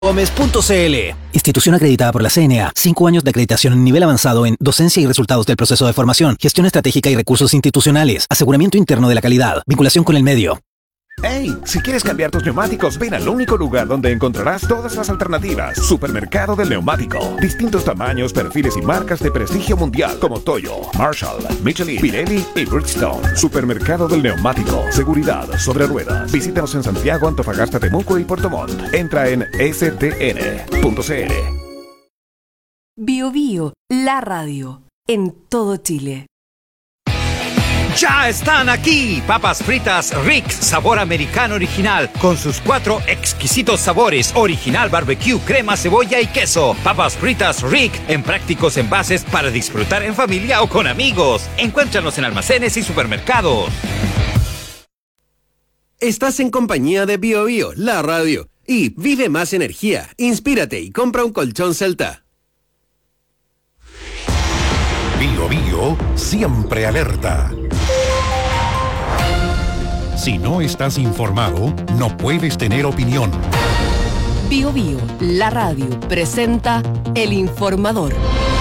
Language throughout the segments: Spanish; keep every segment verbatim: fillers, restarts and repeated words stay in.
Gómez punto c l. Institución acreditada por la C N A. Cinco años de acreditación en nivel avanzado en docencia y resultados del proceso de formación, gestión estratégica y recursos institucionales, aseguramiento interno de la calidad, vinculación con el medio. ¡Hey! Si quieres cambiar tus neumáticos, ven al único lugar donde encontrarás todas las alternativas. Supermercado del Neumático. Distintos tamaños, perfiles y marcas de prestigio mundial como Toyo, Marshall, Michelin, Pirelli y Bridgestone. Supermercado del Neumático. Seguridad sobre ruedas. Visítanos en Santiago, Antofagasta, Temuco y Puerto Montt. Entra en s t n punto c l. Bio Bio, la radio, en todo Chile. ¡Ya están aquí! Papas fritas Rick's, sabor americano original, con sus cuatro exquisitos sabores, original barbecue, crema, cebolla y queso. Papas fritas Rick, en prácticos envases para disfrutar en familia o con amigos. Encuéntranos en almacenes y supermercados. Estás en compañía de Bio Bio, la radio. Y vive más energía, inspírate y compra un colchón Celta. Bio Bio, siempre alerta. Si no estás informado, no puedes tener opinión. Bio Bio, la radio, presenta El Informador.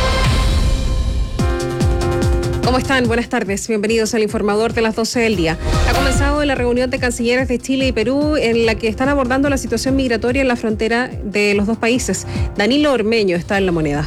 ¿Cómo están? Buenas tardes. Bienvenidos al Informador de las doce del día. Ha comenzado la reunión de cancilleres de Chile y Perú en la que están abordando la situación migratoria en la frontera de los dos países. Danilo Ormeño está en La Moneda.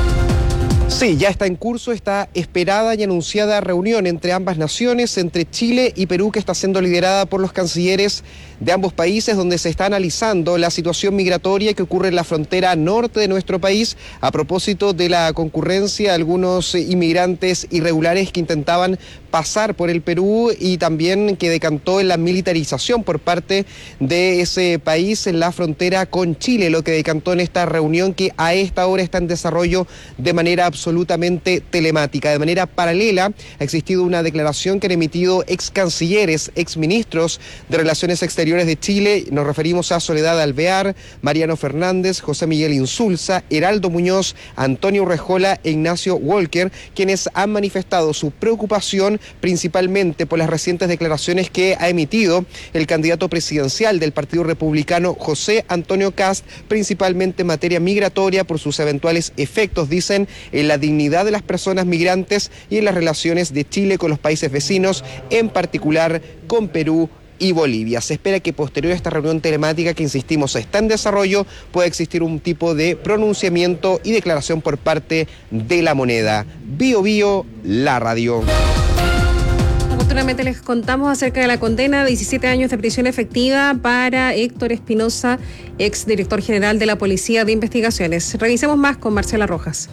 Sí, ya está en curso, está esperada y anunciada reunión entre ambas naciones, entre Chile y Perú, que está siendo liderada por los cancilleres de ambos países, donde se está analizando la situación migratoria que ocurre en la frontera norte de nuestro país, a propósito de la concurrencia de algunos inmigrantes irregulares que intentaban pasar por el Perú y también que decantó en la militarización por parte de ese país en la frontera con Chile, lo que decantó en esta reunión que a esta hora está en desarrollo de manera absolutamente telemática. De manera paralela ha existido una declaración que han emitido ex cancilleres, ex ministros de Relaciones Exteriores de Chile. Nos referimos a Soledad Alvear, Mariano Fernández, José Miguel Insulza, Heraldo Muñoz, Antonio Urrejola e Ignacio Walker, quienes han manifestado su preocupación principalmente por las recientes declaraciones que ha emitido el candidato presidencial del Partido Republicano, José Antonio Kast, principalmente en materia migratoria por sus eventuales efectos, dicen, en la dignidad de las personas migrantes y en las relaciones de Chile con los países vecinos, en particular con Perú y Bolivia. Se espera que posterior a esta reunión telemática, que insistimos está en desarrollo, pueda existir un tipo de pronunciamiento y declaración por parte de La Moneda. Bio Bio, la radio. Oportunamente les contamos acerca de la condena de diecisiete años de prisión efectiva para Héctor Espinosa, ex director general de la Policía de Investigaciones. Revisemos más con Marcela Rojas.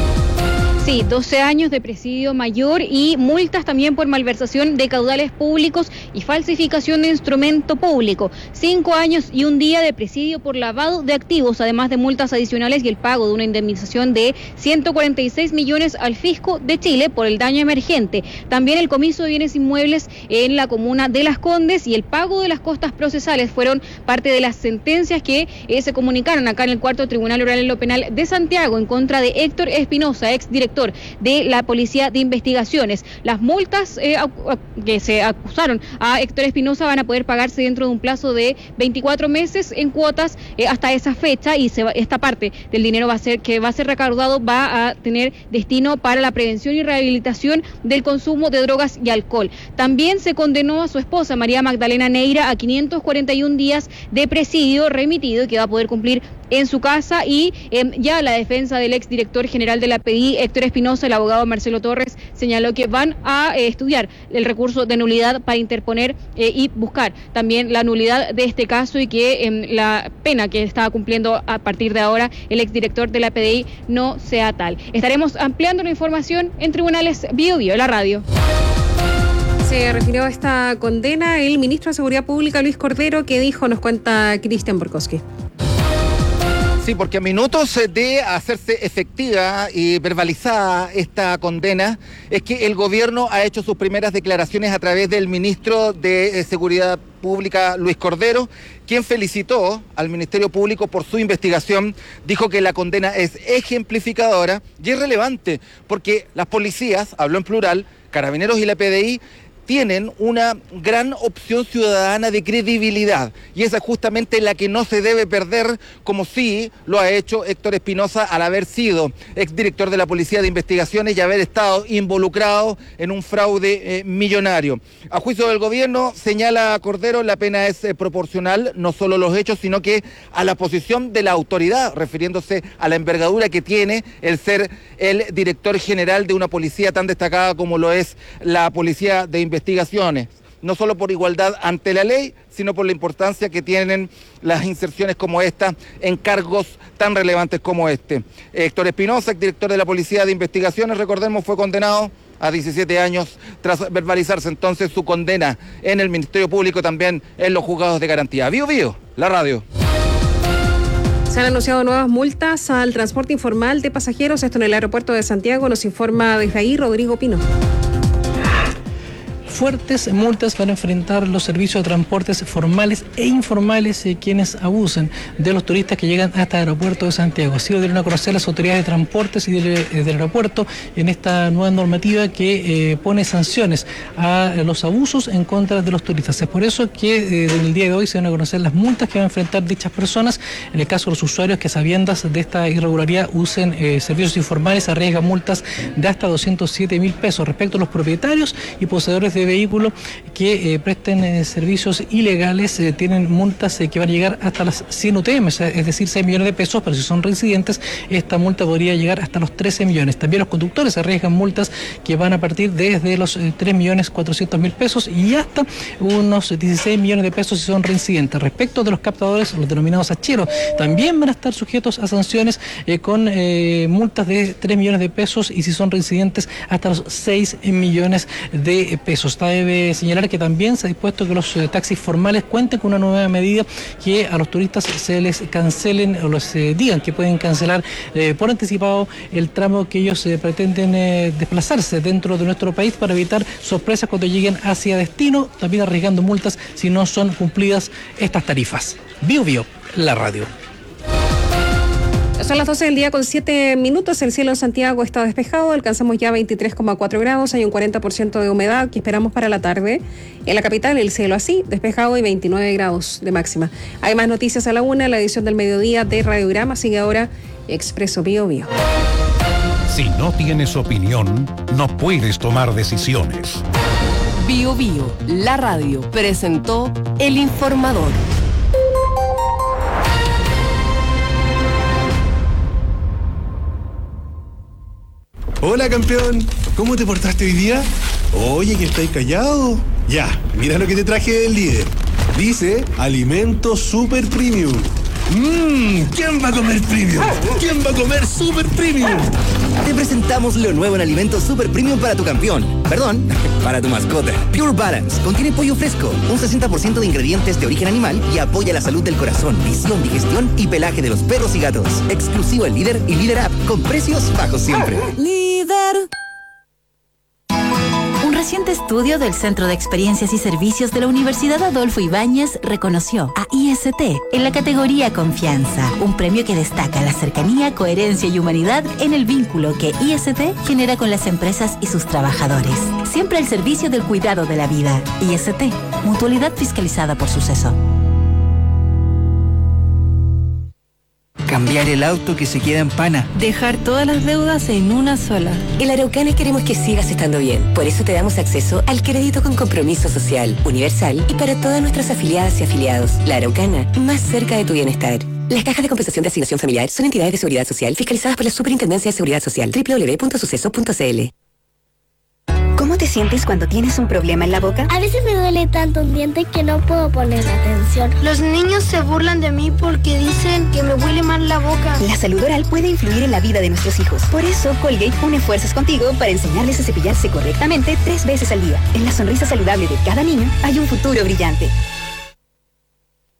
Sí, doce años de presidio mayor y multas también por malversación de caudales públicos y falsificación de instrumento público. Cinco años y un día de presidio por lavado de activos, además de multas adicionales y el pago de una indemnización de ciento cuarenta y seis millones al fisco de Chile por el daño emergente. También el comiso de bienes inmuebles en la comuna de Las Condes y el pago de las costas procesales fueron parte de las sentencias que eh, se comunicaron acá en el cuarto Tribunal Oral en lo Penal de Santiago en contra de Héctor Espinosa, ex director de la Policía de Investigaciones. Las multas eh, que se acusaron a Héctor Espinosa van a poder pagarse dentro de un plazo de veinticuatro meses en cuotas eh, hasta esa fecha, y se va, esta parte del dinero va a ser que va a ser recaudado va a tener destino para la prevención y rehabilitación del consumo de drogas y alcohol. También se condenó a su esposa María Magdalena Neira a quinientos cuarenta y un días de presidio remitido, que va a poder cumplir en su casa, y eh, ya la defensa del exdirector general de la P D I, Héctor Espinosa, el abogado Marcelo Torres, señaló que van a eh, estudiar el recurso de nulidad para interponer eh, y buscar también la nulidad de este caso, y que eh, la pena que está cumpliendo a partir de ahora el exdirector de la P D I no sea tal. Estaremos ampliando la información en Tribunales Bio Bio, la radio. Se refirió a esta condena el ministro de Seguridad Pública, Luis Cordero, que dijo, nos cuenta Cristian Borkowski. Sí, porque a minutos de hacerse efectiva y verbalizada esta condena, es que el gobierno ha hecho sus primeras declaraciones a través del ministro de Seguridad Pública, Luis Cordero, quien felicitó al Ministerio Público por su investigación. Dijo que la condena es ejemplificadora y es relevante porque las policías, habló en plural, Carabineros y la P D I, tienen una gran opción ciudadana de credibilidad, y esa es justamente la que no se debe perder, como sí lo ha hecho Héctor Espinosa al haber sido exdirector de la Policía de Investigaciones y haber estado involucrado en un fraude eh, millonario. A juicio del gobierno, señala Cordero, la pena es eh, proporcional, no solo a los hechos, sino que a la posición de la autoridad, refiriéndose a la envergadura que tiene el ser el director general de una policía tan destacada como lo es la Policía de Investigaciones. No solo por igualdad ante la ley, sino por la importancia que tienen las inserciones como esta en cargos tan relevantes como este. Héctor Espinosa, director de la Policía de Investigaciones, recordemos, fue condenado a diecisiete años tras verbalizarse entonces su condena en el Ministerio Público, también en los juzgados de garantía. Bío Bío, la radio. Se han anunciado nuevas multas al transporte informal de pasajeros, esto en el aeropuerto de Santiago, nos informa desde ahí Rodrigo Pino. Fuertes multas para enfrentar los servicios de transportes formales e informales y quienes abusen de los turistas que llegan hasta el aeropuerto de Santiago. Así lo dieron a conocer las autoridades de transportes y del, del aeropuerto en esta nueva normativa que eh, pone sanciones a los abusos en contra de los turistas. Es por eso que eh, en el día de hoy se van a conocer las multas que van a enfrentar dichas personas. En el caso de los usuarios que, sabiendas de esta irregularidad, usen eh, servicios informales, arriesgan multas de hasta doscientos siete mil pesos. Respecto a los propietarios y poseedores de vehículos que eh, presten eh, servicios ilegales, eh, tienen multas eh, que van a llegar hasta las cien U T M, es decir, seis millones de pesos, pero si son reincidentes, esta multa podría llegar hasta los trece millones. También los conductores arriesgan multas que van a partir desde los eh, tres millones cuatrocientos mil pesos y hasta unos dieciséis millones de pesos si son reincidentes. Respecto de los captadores, los denominados hacheros, también van a estar sujetos a sanciones eh, con eh, multas de tres millones de pesos y si son reincidentes hasta los seis millones de pesos. Debe señalar que también se ha dispuesto que los eh, taxis formales cuenten con una nueva medida que a los turistas se les cancelen o les eh, digan que pueden cancelar eh, por anticipado el tramo que ellos eh, pretenden eh, desplazarse dentro de nuestro país para evitar sorpresas cuando lleguen hacia destino, también arriesgando multas si no son cumplidas estas tarifas. Bío Bío, la radio. Son las doce del día con siete minutos, el cielo en Santiago está despejado, alcanzamos ya veintitrés coma cuatro grados, hay un cuarenta por ciento de humedad que esperamos para la tarde. En la capital el cielo así, despejado y veintinueve grados de máxima. Hay más noticias a la una, la edición del mediodía de Radiograma, sigue ahora Expreso Bío Bío. Si no tienes opinión, no puedes tomar decisiones. Bío Bío, la radio, presentó El Informador. Hola, campeón. ¿Cómo te portaste hoy día? Oye, que estáis callado. Ya, mira lo que te traje del líder. Dice Alimento Super Premium. Mmm, ¿quién va a comer premium? ¿Quién va a comer super premium? Te presentamos lo nuevo en Alimentos Super Premium para tu campeón. Perdón, para tu mascota. Pure Balance contiene pollo fresco, un sesenta por ciento de ingredientes de origen animal y apoya la salud del corazón, visión, digestión y pelaje de los perros y gatos. Exclusivo en Líder y Líder App, con precios bajos siempre. Líder. Un reciente estudio del Centro de Experiencias y Servicios de la Universidad Adolfo Ibáñez reconoció a I S T en la categoría Confianza, un premio que destaca la cercanía, coherencia y humanidad en el vínculo que I S T genera con las empresas y sus trabajadores. Siempre al servicio del cuidado de la vida. I S T, mutualidad fiscalizada por Suceso. Cambiar el auto que se queda en pana. Dejar todas las deudas en una sola. En la Araucana queremos que sigas estando bien. Por eso te damos acceso al crédito con compromiso social, universal y para todas nuestras afiliadas y afiliados. La Araucana, más cerca de tu bienestar. Las cajas de compensación de asignación familiar son entidades de seguridad social fiscalizadas por la Superintendencia de Seguridad Social. doble u doble u doble u punto suceso punto c l. ¿Cómo te sientes cuando tienes un problema en la boca? A veces me duele tanto un diente que no puedo poner atención. Los niños se burlan de mí porque dicen que me huele mal la boca. La salud oral puede influir en la vida de nuestros hijos. Por eso, Colgate une fuerzas contigo para enseñarles a cepillarse correctamente tres veces al día. En la sonrisa saludable de cada niño hay un futuro brillante.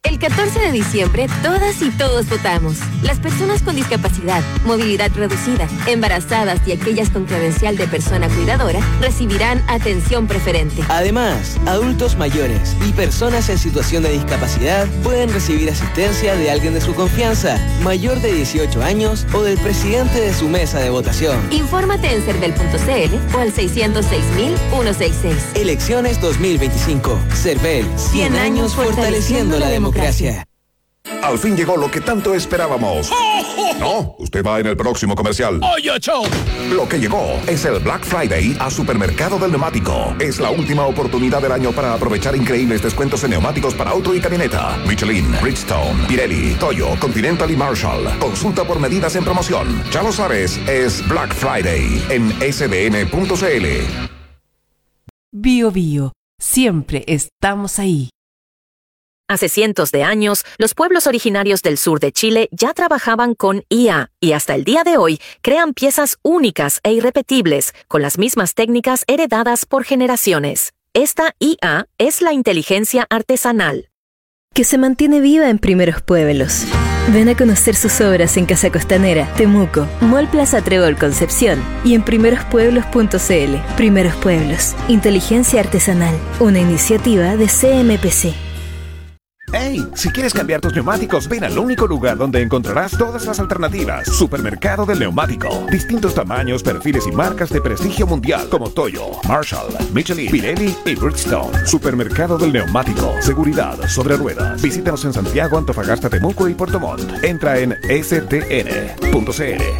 El catorce de diciembre, todas y todos votamos. Las personas con discapacidad, movilidad reducida, embarazadas y aquellas con credencial de persona cuidadora recibirán atención preferente. Además, adultos mayores y personas en situación de discapacidad pueden recibir asistencia de alguien de su confianza, mayor de dieciocho años o del presidente de su mesa de votación. Infórmate en cervel punto c l o al seiscientos seis mil ciento sesenta y seis. Elecciones dos mil veinticinco. Cervel, cien años fortaleciendo la democracia. Gracias. Al fin llegó lo que tanto esperábamos. No, usted va en el próximo comercial. ¡Oye, show! Lo que llegó es el Black Friday a Supermercado del Neumático. Es la última oportunidad del año para aprovechar increíbles descuentos en neumáticos para auto y camioneta. Michelin, Bridgestone, Pirelli, Toyo, Continental y Marshall. Consulta por medidas en promoción. Ya lo sabes, es Black Friday en s d n punto c l. Bio Bio, siempre estamos ahí. Hace cientos de años, los pueblos originarios del sur de Chile ya trabajaban con I A y hasta el día de hoy crean piezas únicas e irrepetibles con las mismas técnicas heredadas por generaciones. Esta I A es la inteligencia artesanal, que se mantiene viva en primeros pueblos. Ven a conocer sus obras en Casa Costanera, Temuco, Mall Plaza Trébol Concepción y en primeros pueblos punto c l. Primeros Pueblos, inteligencia artesanal, una iniciativa de C M P C. ¡Hey! Si quieres cambiar tus neumáticos, ven al único lugar donde encontrarás todas las alternativas. Supermercado del Neumático. Distintos tamaños, perfiles y marcas de prestigio mundial como Toyo, Marshall, Michelin, Pirelli y Bridgestone. Supermercado del Neumático. Seguridad sobre ruedas. Visítanos en Santiago, Antofagasta, Temuco y Puerto Montt. Entra en s t n punto c l.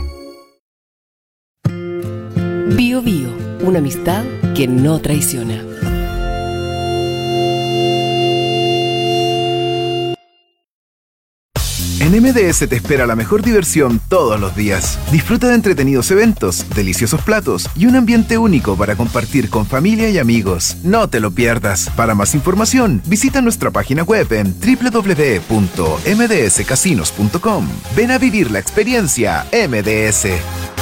Bio Bio, una amistad que no traiciona. En M D S te espera la mejor diversión todos los días. Disfruta de entretenidos eventos, deliciosos platos y un ambiente único para compartir con familia y amigos. No te lo pierdas. Para más información, visita nuestra página web en doble u doble u doble u punto m d s casinos punto com. Ven a vivir la experiencia M D S.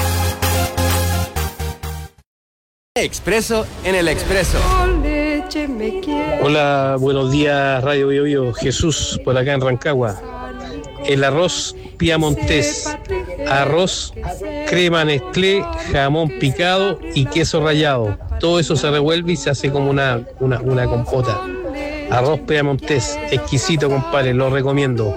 Expreso en el Expreso. Hola, buenos días, Radio Bio Bio. Jesús, por acá en Rancagua. El arroz piamontés, arroz, crema Nestlé, jamón picado y queso rallado. Todo eso se revuelve y se hace como una, una, una compota. Arroz piamontés, exquisito, compadre, lo recomiendo.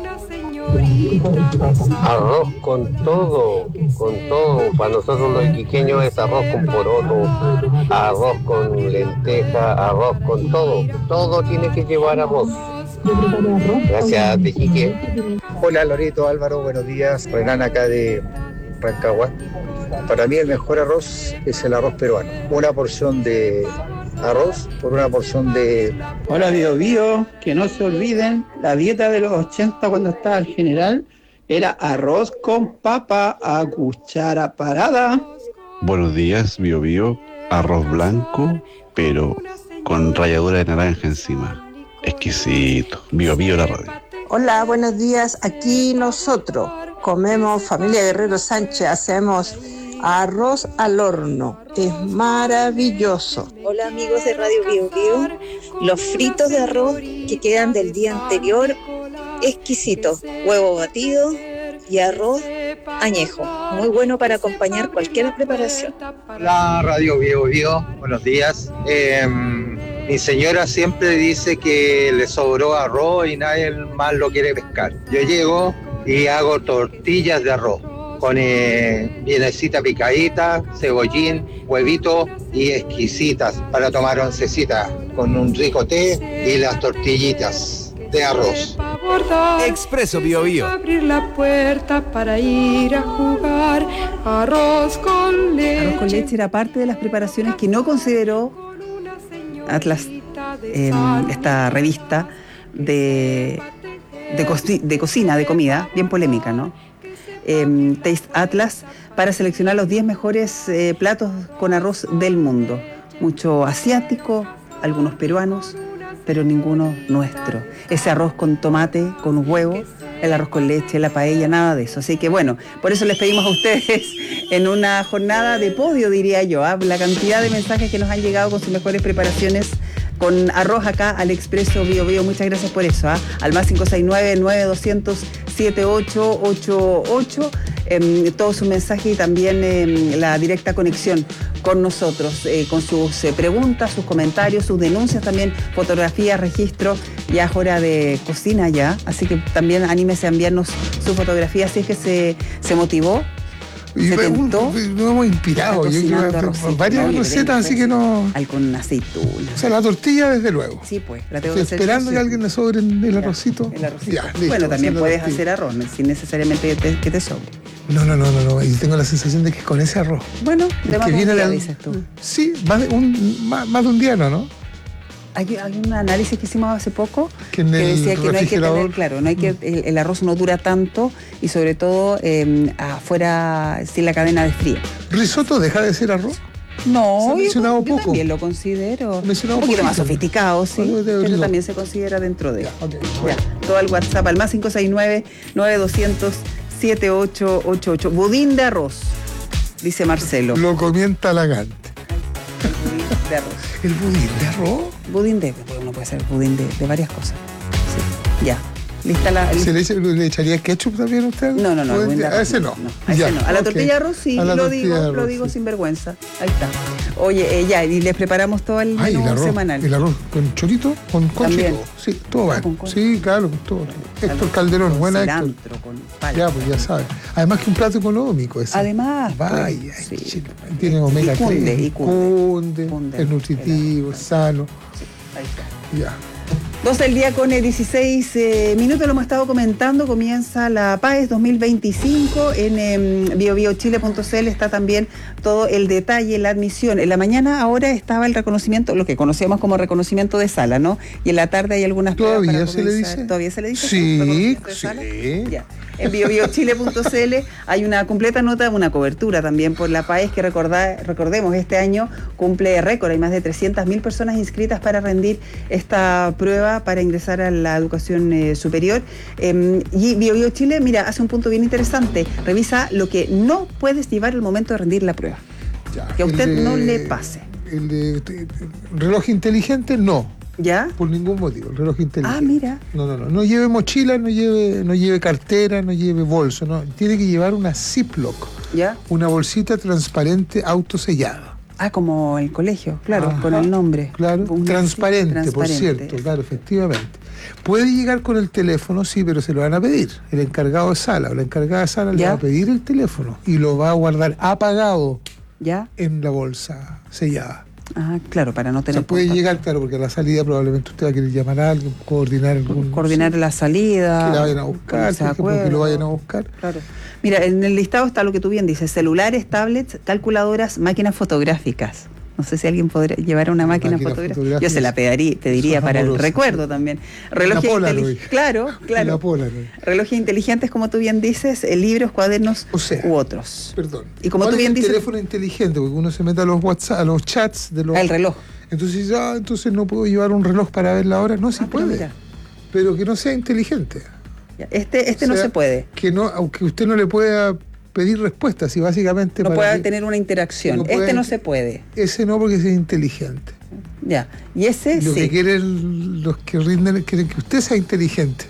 Arroz con todo, con todo. Para nosotros los iquiqueños es arroz con poroto, arroz con lenteja, arroz con todo. Todo tiene que llevar arroz. Gracias, de Iquique. Hola, Loreto, Álvaro, buenos días. Renan acá de Rancagua. Para mí el mejor arroz es el arroz peruano. Una porción de arroz por una porción de... Hola, Bio Bio, que no se olviden, la dieta de los ochenta cuando estaba el general era arroz con papa a cuchara parada. Buenos días, Bio Bio, arroz blanco, pero con ralladura de naranja encima. Exquisito. Bio Bio, la radio. Hola, buenos días. Aquí nosotros comemos, familia Guerrero Sánchez, hacemos arroz al horno. Es maravilloso. Hola, amigos de Radio Bio Bio. Los fritos de arroz que quedan del día anterior, exquisitos. Huevo batido y arroz añejo. Muy bueno para acompañar cualquier preparación. Hola, Radio Bio Bio. Buenos días. Eh, Mi señora siempre dice que le sobró arroz y nadie más lo quiere pescar. Yo llego y hago tortillas de arroz con eh, vienesita picadita, cebollín, huevito y exquisitas para tomar oncecita con un rico té y las tortillitas de arroz. Expreso Bio Bio. Abrir la puerta para ir a jugar. Arroz con leche. Arroz con leche era parte de las preparaciones que no consideró Atlas, eh, esta revista de, de, co de cocina, de comida, bien polémica, ¿no? Eh, Taste Atlas, para seleccionar los diez mejores eh, platos con arroz del mundo. Mucho asiático, algunos peruanos, pero ninguno nuestro. Ese arroz con tomate, con huevo, el arroz con leche, la paella, nada de eso. Así que bueno, por eso les pedimos a ustedes en una jornada de podio, diría yo, ¿eh? La cantidad de mensajes que nos han llegado con sus mejores preparaciones con arroz acá al Expreso Bio Bio. Muchas gracias por eso. ¿eh? Al más cinco seis nueve, nueve dos cero cero, siete ocho ocho ocho. Eh, todo su mensaje y también eh, la directa conexión con nosotros, eh, con sus eh, preguntas, sus comentarios, sus denuncias también, fotografías, registro. Ya es hora de cocina ya, así que también anímese a enviarnos su fotografía si es que se, se motivó. Y se un, tentó. Nos hemos inspirado. Yo creo varias no, recetas, así que no. Al con aceituna. O sea, la tortilla, desde luego. Sí, pues. La tengo Estoy que esperando hacer, que a alguien le sobre el arrocito. El arrocito. Ya, listo, bueno, también puedes tortilla. hacer arroz, sin necesariamente que te, que te sobre. No, no, no, no, no. Y tengo la sensación de que con ese arroz. Bueno, de más que de viene un día, la... dices tú. Sí, más de un, más, más de un día, ¿no? ¿no? Hay, hay un análisis que hicimos hace poco que, que decía que no hay que tener, claro, no hay que, el, el arroz no dura tanto y sobre todo eh, afuera sin la cadena de frío. ¿Risotto deja de ser arroz? No, se ha mencionado yo, poco. yo también lo considero. Mencionado un poquito poquito. más sofisticado, sí, Bueno, pero no. también se considera dentro de. Ya, okay, bueno. Ya, todo al WhatsApp, al más cinco seis nueve, nueve dos cero cero, siete ocho ocho ocho. Budín de arroz, dice Marcelo. Lo comienza Talagante. El budín de arroz. ¿El budín de arroz? Budín de, uno puede ser budín de, de varias cosas. Sí, ya. ¿Lista la, ¿Se le, echa, le echaría ketchup también a usted? No, no, no. Budín de, arroz, a ese no. no a, ya, ese no. a la okay. tortilla de arroz sí, lo digo, arroz, lo digo sí. sin vergüenza. Ahí está. Oye, eh, ya, y les preparamos todo el Ay, menú el arroz, semanal. El arroz con chorito, con conchito. Sí, todo va. Con concha. Sí, claro, con todo. Héctor Calderón, con buena cilantro, Héctor. con pala. Ya, pues ya sabes. Además que un plato económico ese. Además, vaya, pues, sí. Tiene omega y cunde, tres, y cunde, cunde, cunde, es nutritivo, es sano. Sí, ahí está. Ya. dos del día con dieciséis eh, minutos, lo hemos estado comentando, comienza la PAES dos mil veinticinco, en eh, bio bio chile punto c l está también todo el detalle, la admisión. En la mañana ahora estaba el reconocimiento, lo que conocíamos como reconocimiento de sala, ¿no? Y en la tarde hay algunas pruebas ¿Todavía para se le comenzar. dice? ¿Todavía se le dice? Sí, ¿Reconocimiento de sí. sala? Ya. En bio bio chile punto c l hay una completa nota, una cobertura también por la PAES que recordá, recordemos, este año cumple récord, hay más de trescientas mil personas inscritas para rendir esta prueba para ingresar a la educación eh, superior. Eh, y Bio Bio Chile, mira, hace un punto bien interesante, revisa lo que no puedes llevar al momento de rendir la prueba. Ya, que a usted de, no le pase. El de el reloj inteligente, no. ¿Ya? Por ningún motivo, el reloj inteligente. Ah, mira. No, no, no. No lleve mochila, no lleve, no lleve cartera, no lleve bolso, no. Tiene que llevar una Ziploc. ¿Ya? Una bolsita transparente autosellada. Ah, como el colegio, claro, Ajá, con el nombre. Claro, Una transparente, transparente, por cierto, claro, efectivamente. Puede llegar con el teléfono, sí, pero se lo van a pedir. El encargado de sala o la encargada de sala le va a pedir el teléfono y lo va a guardar apagado. ¿Ya? En la bolsa sellada. Ah, claro, para no tener. O sea, puede contacto. llegar, claro, porque a la salida probablemente usted va a querer llamar a alguien, coordinar algún. Coordinar la salida. Que la vayan a buscar, por ejemplo, que lo vayan a buscar. Claro. Mira, en el listado está lo que tú bien dices: celulares, tablets, calculadoras, máquinas fotográficas. No sé si alguien podría llevar una máquina, máquina fotográfica. fotográfica. Yo se la pediría, pediría para el recuerdo también. Relojes inteligentes. Claro, claro. La Polaroid. Relojes inteligentes, como tú bien dices, eh, libros, cuadernos o sea, u otros. Perdón. Y como ¿Cuál tú bien es el dices. teléfono inteligente, porque uno se mete a los WhatsApp, a los chats de los. El reloj. Entonces, ah, entonces no puedo llevar un reloj para ver la hora. No, sí Ah, pero puede. mira. Pero que no sea inteligente. Este, este O no sea, se puede. Que no, aunque usted no le pueda pedir respuestas y básicamente No para pueda que, tener una interacción. no Este pueda- no se puede. Ese no, porque ese es inteligente. Ya. Y ese Lo sí. que quieren los que rinden quieren que usted sea inteligente.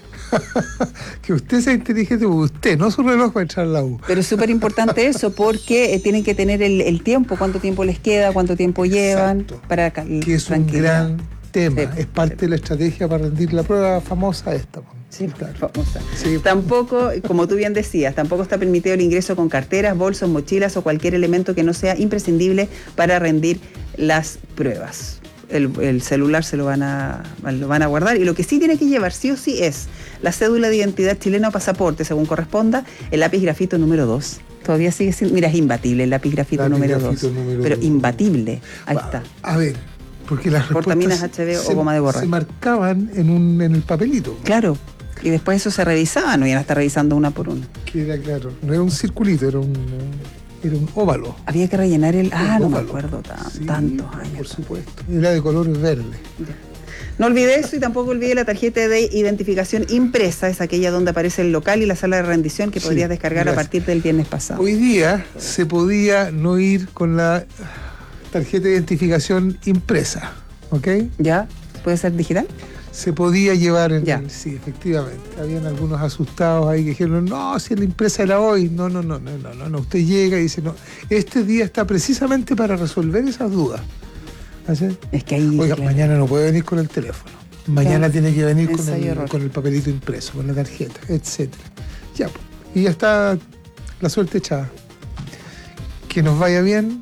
Que usted sea inteligente, porque usted, no su reloj para entrar a la U. Pero es súper importante eso, porque eh, tienen que tener el, el tiempo, cuánto tiempo les queda, cuánto tiempo llevan. Exacto. Para Que es un gran tema. Sí, es parte sí. de la estrategia para rendir la prueba famosa esta. Sí, claro. Famosa. Sí. Tampoco, como tú bien decías, tampoco está permitido el ingreso con carteras, bolsos, mochilas o cualquier elemento que no sea imprescindible para rendir las pruebas. El, el celular se lo van a lo van a guardar, y lo que sí tiene que llevar sí o sí es la cédula de identidad chilena o pasaporte, según corresponda, el lápiz grafito número dos. Todavía sigue siendo, mira, es imbatible el lápiz grafito lápiz número grafito dos, número pero dos. Imbatible, ahí Va, está. A ver, porque las Portaminas respuestas H B se, o goma de borrar. se marcaban en, un, en el papelito. Claro, y después eso se revisaba, no iban a estar revisando una por una. Que era claro, no era un circulito, era un... Era un óvalo. Había que rellenar el... Ah, un no óvalo. me acuerdo tan, Sí, tantos años. Por supuesto. Era de color verde. Ya. No olvide eso, y tampoco olvide la tarjeta de identificación impresa, es aquella donde aparece el local y la sala de rendición que Sí, podrías descargar gracias. a partir del viernes pasado. Hoy día se podía no ir con la tarjeta de identificación impresa, ¿ok? ¿Ya? ¿Puede ser digital? Se podía llevar en el, sí, efectivamente. Habían algunos asustados ahí que dijeron, no, si la impresa era hoy. No, no, no, no, no, no, no. Usted llega y dice, no, este día está precisamente para resolver esas dudas. ¿Así? Es que ahí... Oiga, claro. mañana no puede venir con el teléfono. Mañana Claro. tiene que venir con Ensayo el, error. con el papelito impreso, con la tarjeta, etcétera. Ya, pues. Y ya está la suerte echada. Que nos vaya bien,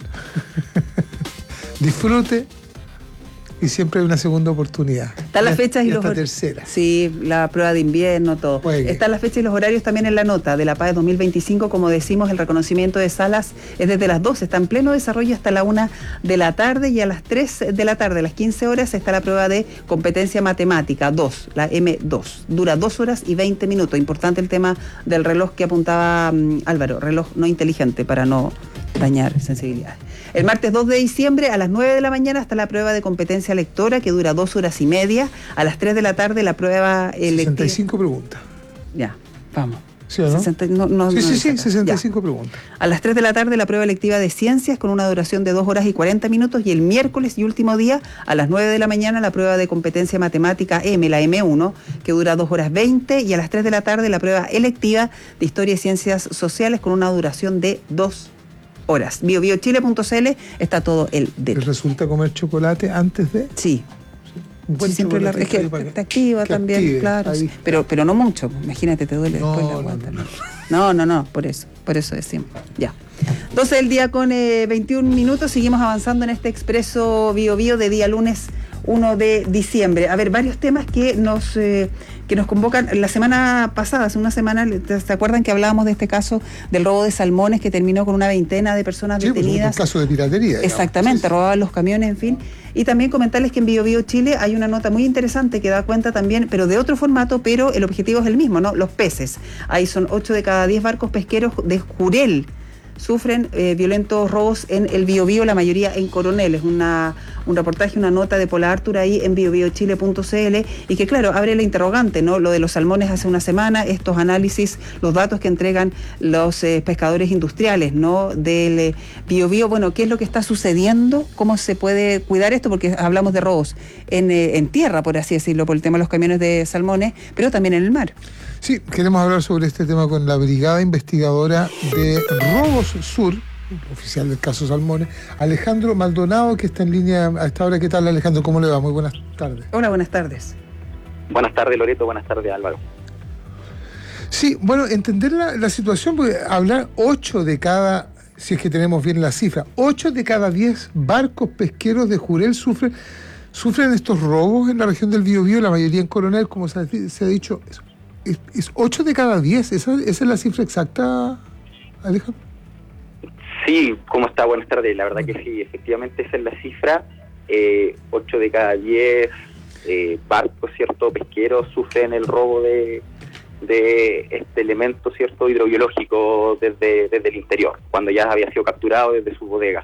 disfrute y siempre hay una segunda oportunidad. Están las fechas y, y los hasta hor- tercera. Sí, la prueba de invierno, todo. Juegue. Están las fechas y los horarios también en la nota de la P A E dos mil veinticinco. Como decimos, el reconocimiento de salas es desde las doce, está en pleno desarrollo hasta la una de la tarde, y a las tres de la tarde, a las quince horas, está la prueba de competencia matemática dos, la eme dos. Dura dos horas y veinte minutos. Importante el tema del reloj que apuntaba um, Álvaro, reloj no inteligente para no dañar sensibilidades. El martes dos de diciembre a las nueve de la mañana está la prueba de competencia lectora, que dura dos horas y media. A las tres de la tarde la prueba electiva. sesenta y cinco preguntas. Ya, vamos. ¿Sí o no? sesenta no, no, sí, no sí, sí, saca. sesenta y Ya. cinco preguntas. A las tres de la tarde la prueba electiva de ciencias con una duración de dos horas y cuarenta minutos, y el miércoles y último día a las nueve de la mañana la prueba de competencia matemática M, la eme uno, que dura dos horas veinte, y a las tres de la tarde la prueba electiva de historia y ciencias sociales con una duración de dos horas. bio bio chile punto c l está todo el ¿Les resulta comer chocolate antes de? Sí. Un buen Sí, siempre la, es que para te activa que también, active, claro. ahí. Pero, pero no mucho. Imagínate, te duele No, después la no, guata. no, No, no, no, por eso, por eso decimos. Ya. doce del día con eh, veintiún minutos, seguimos avanzando en este expreso Bio Bio de día lunes uno de diciembre. A ver, varios temas que nos eh, que nos convocan. La semana pasada, hace una semana, ¿se acuerdan que hablábamos de este caso del robo de salmones que terminó con una veintena de personas Sí, pues, detenidas? un caso de piratería. digamos. Exactamente, robaban los camiones, en fin. Y también comentarles que en Bio Bio Chile hay una nota muy interesante que da cuenta también, pero de otro formato, pero el objetivo es el mismo, ¿no? Los peces. Ahí son ocho de cada diez barcos pesqueros de Jurel sufren eh, violentos robos en el Biobío, la mayoría en Coronel. Es una, un reportaje, una nota de Pola Artur ahí en bio bio chile punto c l, y que claro, abre la interrogante, ¿no? Lo de los salmones hace una semana, estos análisis, los datos que entregan los eh, pescadores industriales, ¿no? Del eh, Biobío, bueno, ¿qué es lo que está sucediendo? ¿Cómo se puede cuidar esto? Porque hablamos de robos en, eh, en tierra, por así decirlo, por el tema de los camiones de salmones, pero también en el mar. Sí, queremos hablar sobre este tema con la Brigada Investigadora de Robos Sur, oficial del caso Salmones, Alejandro Maldonado, que está en línea a esta hora. ¿Qué tal, Alejandro? ¿Cómo le va? Muy buenas tardes. Hola, buenas tardes. Buenas tardes, Loreto. Buenas tardes, Álvaro. Sí, bueno, entender la, la situación, porque hablar ocho de cada, si es que tenemos bien la cifra, ocho de cada diez barcos pesqueros de Jurel sufren, sufren estos robos en la región del Biobío, la mayoría en Coronel, como se ha, se ha dicho. Es, es ocho de cada diez, ¿Esa, ¿esa es la cifra exacta, Alejandro? Sí, ¿cómo está? Buenas tardes. La verdad que sí, efectivamente esa es la cifra. Eh, ocho de cada diez eh, barcos, ¿cierto?, pesqueros sufren el robo de, de este elemento, ¿cierto?, hidrobiológico desde, desde el interior, cuando ya había sido capturado desde sus bodegas.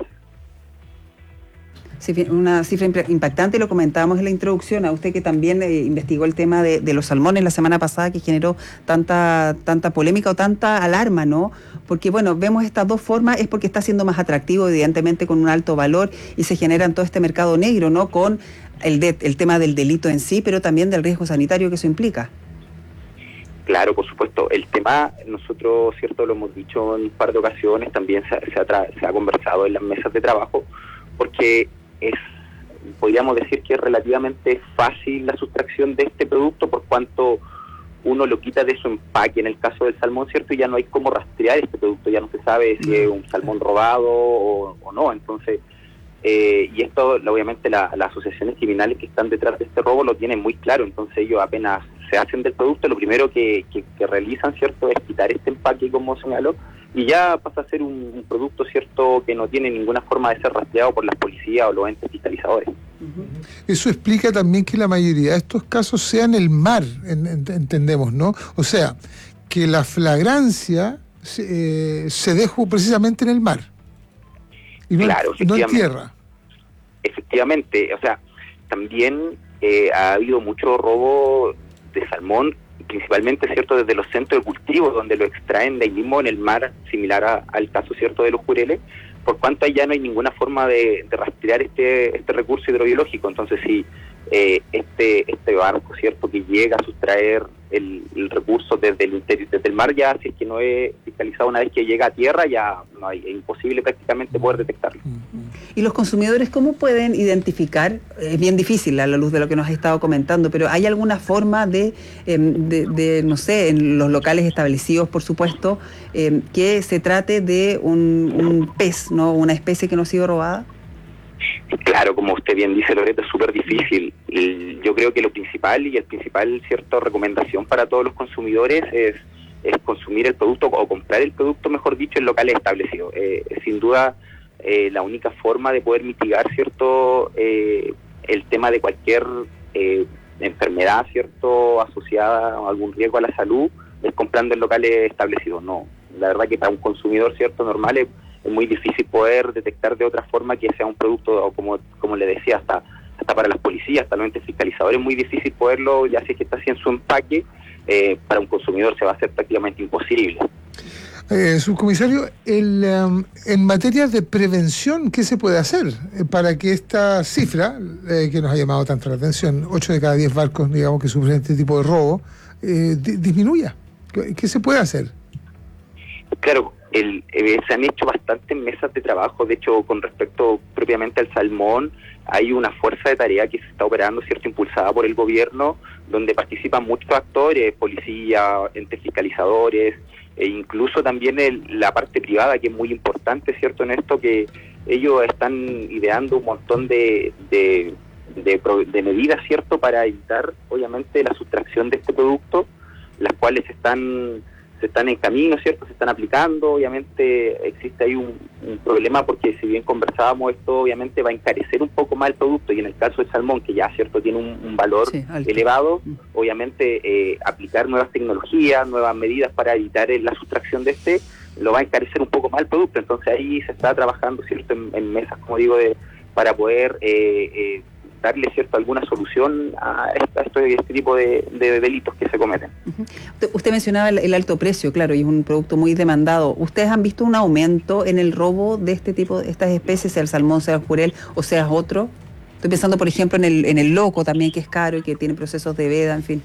Sí, una cifra impactante, lo comentábamos en la introducción, a usted que también eh, investigó el tema de, de los salmones la semana pasada, que generó tanta tanta polémica o tanta alarma, ¿no? Porque, bueno, vemos estas dos formas, es porque está siendo más atractivo, evidentemente con un alto valor, y se genera en todo este mercado negro, ¿no? Con el, de, el tema del delito en sí, pero también del riesgo sanitario que eso implica. Claro, por supuesto. El tema, nosotros, ¿cierto?, lo hemos dicho en un par de ocasiones, también se, se, ha, tra- se ha conversado en las mesas de trabajo, porque es, podríamos decir que es relativamente fácil la sustracción de este producto, por cuanto uno lo quita de su empaque, en el caso del salmón, ¿cierto? Y ya no hay cómo rastrear este producto, ya no se sabe si es un salmón robado o, o no. Entonces, eh, y esto, obviamente, la, las asociaciones criminales que están detrás de este robo lo tienen muy claro. Entonces ellos apenas se hacen del producto, lo primero que, que, que realizan, ¿cierto?, es quitar este empaque, como señaló, y ya pasa a ser un, un producto, ¿cierto?, que no tiene ninguna forma de ser rastreado por las policías o los entes fiscalizadores. Eso explica también que la mayoría de estos casos sean en el mar, en, en, entendemos, ¿no? O sea, que la flagrancia se, eh, se dejó precisamente en el mar, y no, claro, en, no en tierra. Efectivamente, o sea, también eh, ha habido mucho robo de salmón, principalmente, ¿cierto?, desde los centros de cultivo, donde lo extraen de ahí mismo en el mar, similar a, al caso, ¿cierto?, de los jureles, por cuanto allá no hay ninguna forma de, de rastrear este este recurso hidrobiológico. Entonces, si eh, este este barco, ¿cierto?, que llega a sustraer el, el recurso desde el interior, desde el mar, ya si es que no es fiscalizado una vez que llega a tierra, ya no hay, es imposible prácticamente poder detectarlo. ¿Y los consumidores cómo pueden identificar? Es bien difícil a la luz de lo que nos has estado comentando, pero ¿hay alguna forma de, eh, de, de no sé, en los locales establecidos, por supuesto, eh, que se trate de un, un pez, ¿no?, una especie que no ha sido robada? Claro, como usted bien dice, Loreto, es súper difícil. Y yo creo que lo principal y el principal, cierta recomendación para todos los consumidores es, es consumir el producto o comprar el producto, mejor dicho, en locales establecidos. Eh, sin duda, eh, la única forma de poder mitigar, cierto, eh, el tema de cualquier eh, enfermedad, cierto, asociada a algún riesgo a la salud, es comprando en locales establecidos. No, la verdad que para un consumidor, cierto, normal es es muy difícil poder detectar de otra forma que sea un producto, o como como le decía, hasta hasta para las policías, hasta los entes fiscalizadores, es muy difícil poderlo, ya si es que está así en su empaque, eh, para un consumidor se va a hacer prácticamente imposible. Eh, subcomisario, el, um, en materia de prevención, ¿qué se puede hacer para que esta cifra, eh, que nos ha llamado tanto la atención, ocho de cada diez barcos, digamos, que sufren este tipo de robo, eh, di- disminuya? ¿Qué, ¿Qué se puede hacer? Claro, el, eh, se han hecho bastantes mesas de trabajo. De hecho, con respecto propiamente al salmón, hay una fuerza de tarea que se está operando, cierto, impulsada por el gobierno, donde participan muchos actores, policía, entes fiscalizadores, e incluso también el, la parte privada, que es muy importante, cierto, en esto, que ellos están ideando un montón de, de, de, de medidas, cierto, para evitar, obviamente, la sustracción de este producto, las cuales están se están en camino, ¿cierto? Se están aplicando. Obviamente existe ahí un, un problema, porque si bien conversábamos, esto obviamente va a encarecer un poco más el producto, y en el caso del salmón, que ya, ¿cierto?, tiene un, un valor sí, elevado, obviamente eh, aplicar nuevas tecnologías, nuevas medidas para evitar eh, la sustracción de este, lo va a encarecer un poco más el producto. Entonces ahí se está trabajando, ¿cierto?, en, en mesas, como digo, de, para poder eh, eh, darle, cierto, alguna solución a, esta, a este, este tipo de, de delitos que se cometen. Uh-huh. Usted mencionaba el, el alto precio, claro, y es un producto muy demandado. ¿Ustedes han visto un aumento en el robo de este tipo, de estas especies, sea el salmón, sea el jurel o sea otro? Estoy pensando, por ejemplo, en el, en el loco también, que es caro y que tiene procesos de veda, en fin.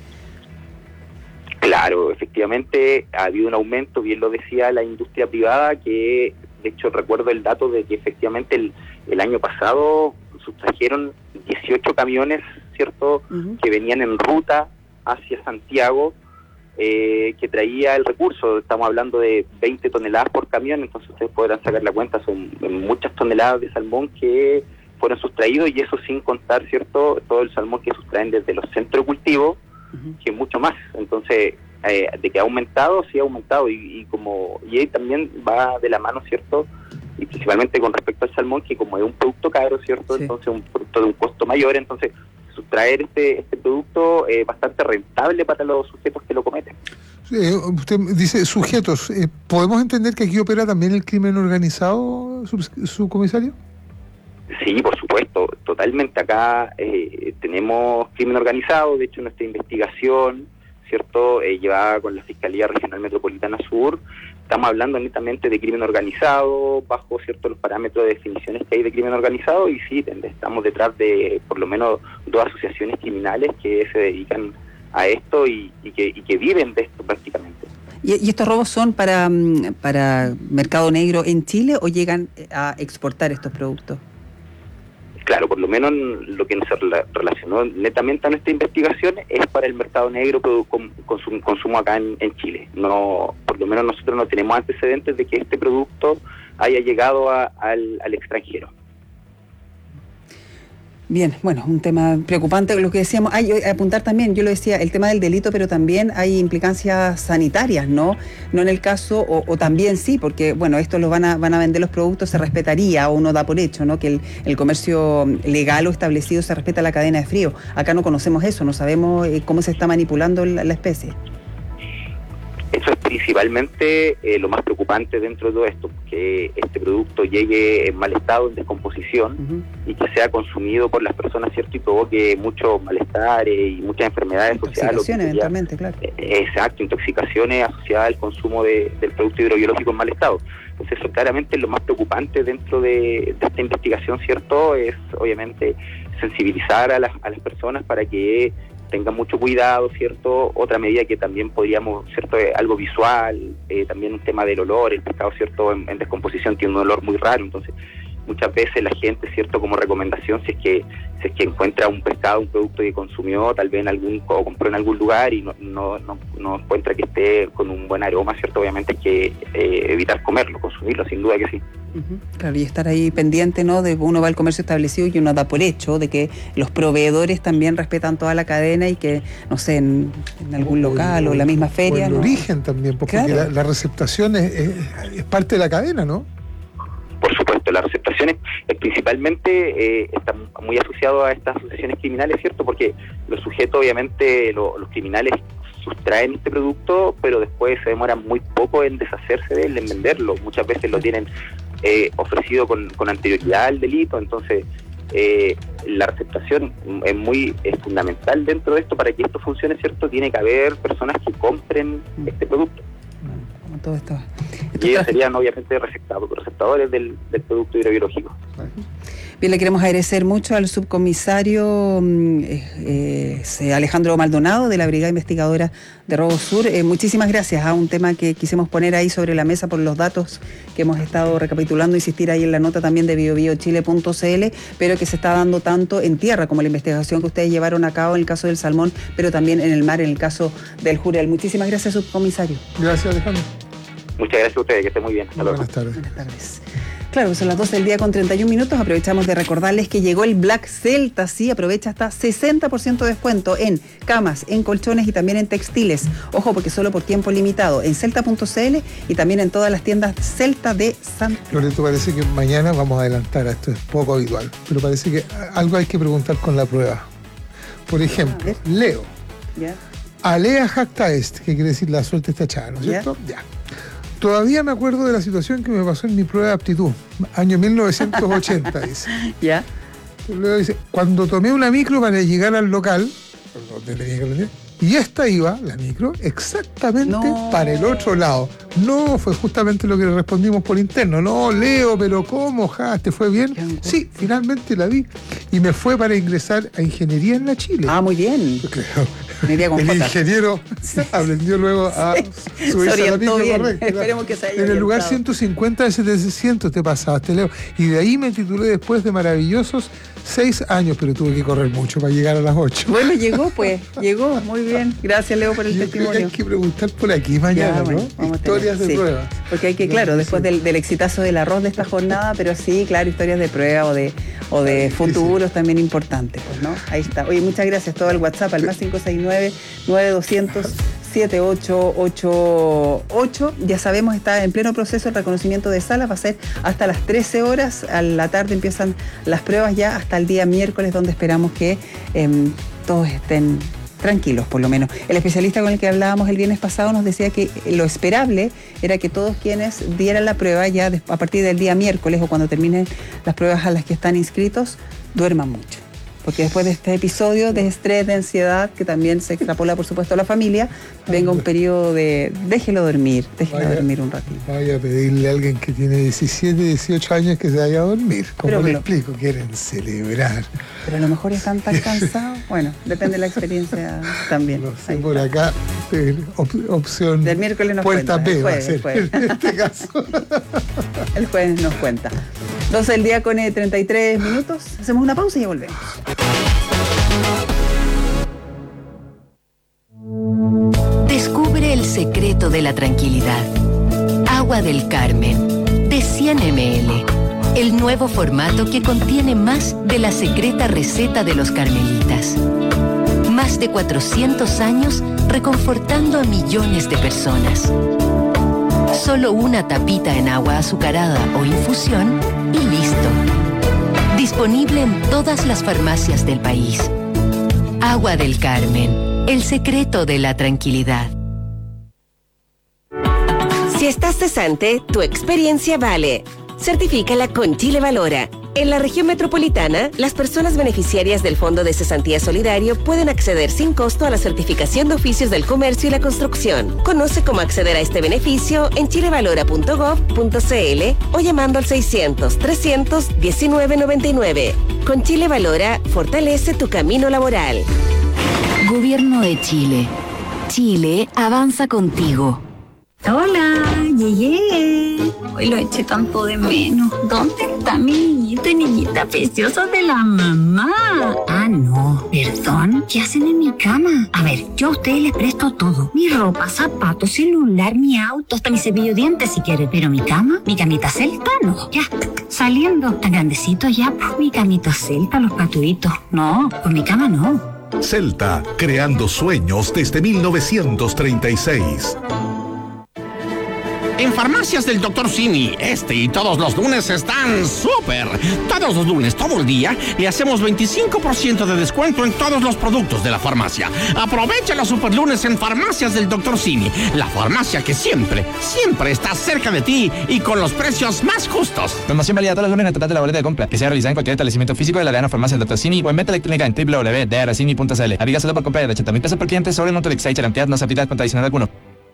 Claro, efectivamente ha habido un aumento, bien lo decía la industria privada, que de hecho recuerdo el dato de que efectivamente el, el año pasado sustrajeron dieciocho camiones, ¿cierto?, uh-huh, que venían en ruta hacia Santiago, eh, que traía el recurso. Estamos hablando de veinte toneladas por camión, entonces ustedes podrán sacar la cuenta, son muchas toneladas de salmón que fueron sustraídos, y eso sin contar, ¿cierto?, todo el salmón que sustraen desde los centros de cultivo, uh-huh, que mucho más. Entonces, eh, de que ha aumentado, sí ha aumentado, y, y como y ahí también va de la mano, ¿cierto?, y principalmente con respecto al salmón, que como es un producto caro, ¿cierto?, sí, entonces un producto de un costo mayor, entonces sustraer este este producto es bastante rentable para los sujetos que lo cometen. Eh, usted dice sujetos, eh, ¿podemos entender que aquí opera también el crimen organizado, subcomisario? Sí, por supuesto, totalmente. Acá eh, tenemos crimen organizado. De hecho, nuestra investigación, ¿cierto?, eh, llevada con la Fiscalía Regional Metropolitana Sur, estamos hablando netamente de crimen organizado, bajo, ¿cierto?, los parámetros de definiciones que hay de crimen organizado, y sí, estamos detrás de por lo menos dos asociaciones criminales que se dedican a esto y, y, que, y que viven de esto prácticamente. ¿Y, y estos robos son para, para mercado negro en Chile o llegan a exportar estos productos? Claro, por lo menos lo que nos relacionó netamente a nuestra investigación es para el mercado negro, con consumo, consumo acá en, en Chile. No, por lo menos nosotros no tenemos antecedentes de que este producto haya llegado a, al, al extranjero. Bien, bueno, un tema preocupante, lo que decíamos, hay apuntar también, yo lo decía, el tema del delito, pero también hay implicancias sanitarias, ¿no? No en el caso, o, o también sí, porque, bueno, estos los van a, van a vender los productos, se respetaría, o uno da por hecho, ¿no?, que el, el comercio legal o establecido se respeta la cadena de frío. Acá no conocemos eso, no sabemos eh, cómo se está manipulando la, la especie. Eso es principalmente eh, lo más preocupante dentro de todo esto, que este producto llegue en mal estado, en descomposición, uh-huh, y que sea consumido por las personas, ¿cierto?, y provoque mucho malestar eh, y muchas enfermedades asociadas. Intoxicaciones, eventualmente, claro. Eh, exacto, intoxicaciones asociadas al consumo de, del producto hidrobiológico en mal estado. Entonces eso claramente es lo más preocupante dentro de, de esta investigación, ¿cierto?, es obviamente sensibilizar a las, a las personas para que tengan mucho cuidado, ¿cierto? Otra medida que también podríamos, ¿cierto? Eh, algo visual, eh, también un tema del olor, el pescado, ¿cierto? En, en descomposición tiene un olor muy raro, entonces muchas veces la gente, ¿cierto? Como recomendación, si es que si es que encuentra un pescado, un producto que consumió, tal vez en algún, o compró en algún lugar y no, no, no, no encuentra que esté con un buen aroma, ¿cierto? Obviamente hay que eh, evitar comerlo, consumirlo, sin duda que sí. Uh-huh. Claro, y estar ahí pendiente, ¿no? De uno va al comercio establecido y uno da por hecho de que los proveedores también respetan toda la cadena y que, no sé, en, en algún local o, o la misma feria. O el ¿no? origen también, porque claro. la, la receptación es, es, es parte de la cadena, ¿no? Por supuesto, las receptaciones eh, principalmente eh, están muy asociados a estas asociaciones criminales, ¿cierto? Porque los sujetos, obviamente, lo, los criminales sustraen este producto, pero después se demoran muy poco en deshacerse de él, en venderlo. Muchas veces lo tienen eh, ofrecido con, con anterioridad al delito, entonces eh, la receptación es muy es fundamental dentro de esto. Para que esto funcione, ¿cierto? Tiene que haber personas que compren este producto. Todo esto. Y ellos serían obviamente receptados, receptadores del, del producto hidrobiológico. Bien, le queremos agradecer mucho al subcomisario eh, eh, Alejandro Maldonado de la Brigada Investigadora de Robo Sur. Eh, muchísimas gracias a un tema que quisimos poner ahí sobre la mesa por los datos que hemos estado recapitulando, insistir ahí en la nota también de bio bio chile punto c l, pero que se está dando tanto en tierra como la investigación que ustedes llevaron a cabo en el caso del salmón, pero también en el mar en el caso del jurel. Muchísimas gracias, subcomisario. Gracias, Alejandro. Muchas gracias a ustedes, que estén muy bien. Hasta luego. Buenas tardes. Buenas tardes. Claro, son las doce del día con treinta y un minutos. Aprovechamos de recordarles que llegó el Black Celta, sí, aprovecha hasta sesenta por ciento de descuento en camas, en colchones y también en textiles. Ojo, porque solo por tiempo limitado en celta punto c l y también en todas las tiendas Celta de Santiago. Loreto, parece que mañana vamos a adelantar, esto es poco habitual, pero parece que algo hay que preguntar con la prueba. Por ejemplo, Leo. ¿Ya? Alea jacta est, que quiere decir la suerte está echada, ¿no es cierto? Ya. ya. Todavía me acuerdo de la situación que me pasó en mi prueba de aptitud, año mil novecientos ochenta, dice. ¿Ya? Luego dice, cuando tomé una micro para llegar al local, donde tenía que venir, y esta iba, la micro, exactamente no. para el otro lado. No, fue justamente lo que le respondimos por interno. No, Leo, pero ¿cómo? Ja, ¿te fue bien? Sí, finalmente la vi. Y me fue para ingresar a Ingeniería en la Chile. Ah, muy bien. Claro. Con el J. ingeniero sí. aprendió luego a sí. subirse a la micro bien. correcta. Esperemos que se haya en el orientado. lugar ciento cincuenta de setecientos te pasaste, Leo. Y de ahí me titulé después de maravillosos seis años, pero tuve que correr mucho para llegar a las ocho. Bueno, llegó pues, llegó, muy bien. Gracias, Leo, por el Yo testimonio. Creo que hay que preguntar por aquí mañana, ya, bueno, ¿no? Historias tener, de sí. pruebas. Porque hay que, claro, después del, del exitazo del arroz de esta jornada, pero sí, claro, historias de prueba o de, o de futuros sí, sí. también importantes, pues, ¿no? Ahí está. Oye, muchas gracias. Todo el WhatsApp al más cinco seis nueve, nueve doscientos, siete ocho ocho ocho. Ya sabemos, está en pleno proceso el reconocimiento de salas, va a ser hasta las trece horas, a la tarde empiezan las pruebas ya hasta el día miércoles, donde esperamos que eh, todos estén tranquilos, por lo menos. El especialista con el que hablábamos el viernes pasado nos decía que lo esperable era que todos quienes dieran la prueba ya a partir del día miércoles o cuando terminen las pruebas a las que están inscritos, duerman mucho. Porque después de este episodio de estrés, de ansiedad, que también se extrapola, por supuesto, a la familia, venga un periodo de déjelo dormir, déjelo vaya, dormir un ratito. Vaya a pedirle a alguien que tiene diecisiete, dieciocho años que se vaya a dormir. ¿Cómo le pero, explico? Quieren celebrar. Pero a lo mejor están tan cansados. Bueno, depende de la experiencia también. No sé, por acá, op opción del miércoles nos puerta cuenta. P va a ser, ser, en este caso. El jueves nos cuenta. doce del día con treinta y tres minutos. Hacemos una pausa y ya volvemos. Descubre el secreto de la tranquilidad. Agua del Carmen, de cien mililitros. El nuevo formato que contiene más de la secreta receta de los carmelitas. Más de cuatrocientos años reconfortando a millones de personas. Solo una tapita en agua azucarada o infusión y listo. Disponible en todas las farmacias del país. Agua del Carmen, el secreto de la tranquilidad. Si estás cesante, tu experiencia vale. Certifícala con Chile Valora. En la región metropolitana, las personas beneficiarias del Fondo de Cesantía Solidario pueden acceder sin costo a la certificación de oficios del comercio y la construcción. Conoce cómo acceder a este beneficio en chilevalora punto gov punto cl o llamando al seiscientos, trescientos diecinueve noventa y nueve. Con Chile Valora, fortalece tu camino laboral. Gobierno de Chile. Chile avanza contigo. Hola, llegué. Hoy lo eché tanto de menos. ¿Dónde está mi niñito y niñita preciosa de la mamá? Ah, no, perdón. ¿Qué hacen en mi cama? A ver, yo a ustedes les presto todo. Mi ropa, zapatos, celular, mi auto, hasta mi cepillo de dientes si quieren. Pero mi cama, mi camita celta, no. Ya, saliendo. Tan grandecito ya, pues mi camita celta, los patuitos. No, pues mi cama no. Celta, creando sueños desde mil novecientos treinta y seis. En Farmacias del doctor Simi, este y todos los lunes están súper. Todos los lunes, todo el día, le hacemos veinticinco por ciento de descuento en todos los productos de la farmacia. Aprovecha los super lunes en Farmacias del doctor Simi, la farmacia que siempre, siempre está cerca de ti y con los precios más justos. Promoción válida todos los lunes en el total de la boleta de compra, que sea realizada en cualquier establecimiento físico de la Arena Farmacia del doctor Simi o en venta electrónica en doble u doble u doble u punto d r simi punto c l. Aplica solo por compra de ochenta mil pesos por cliente sobre Nutrilix, cantidad no se aplica con adicional alguno.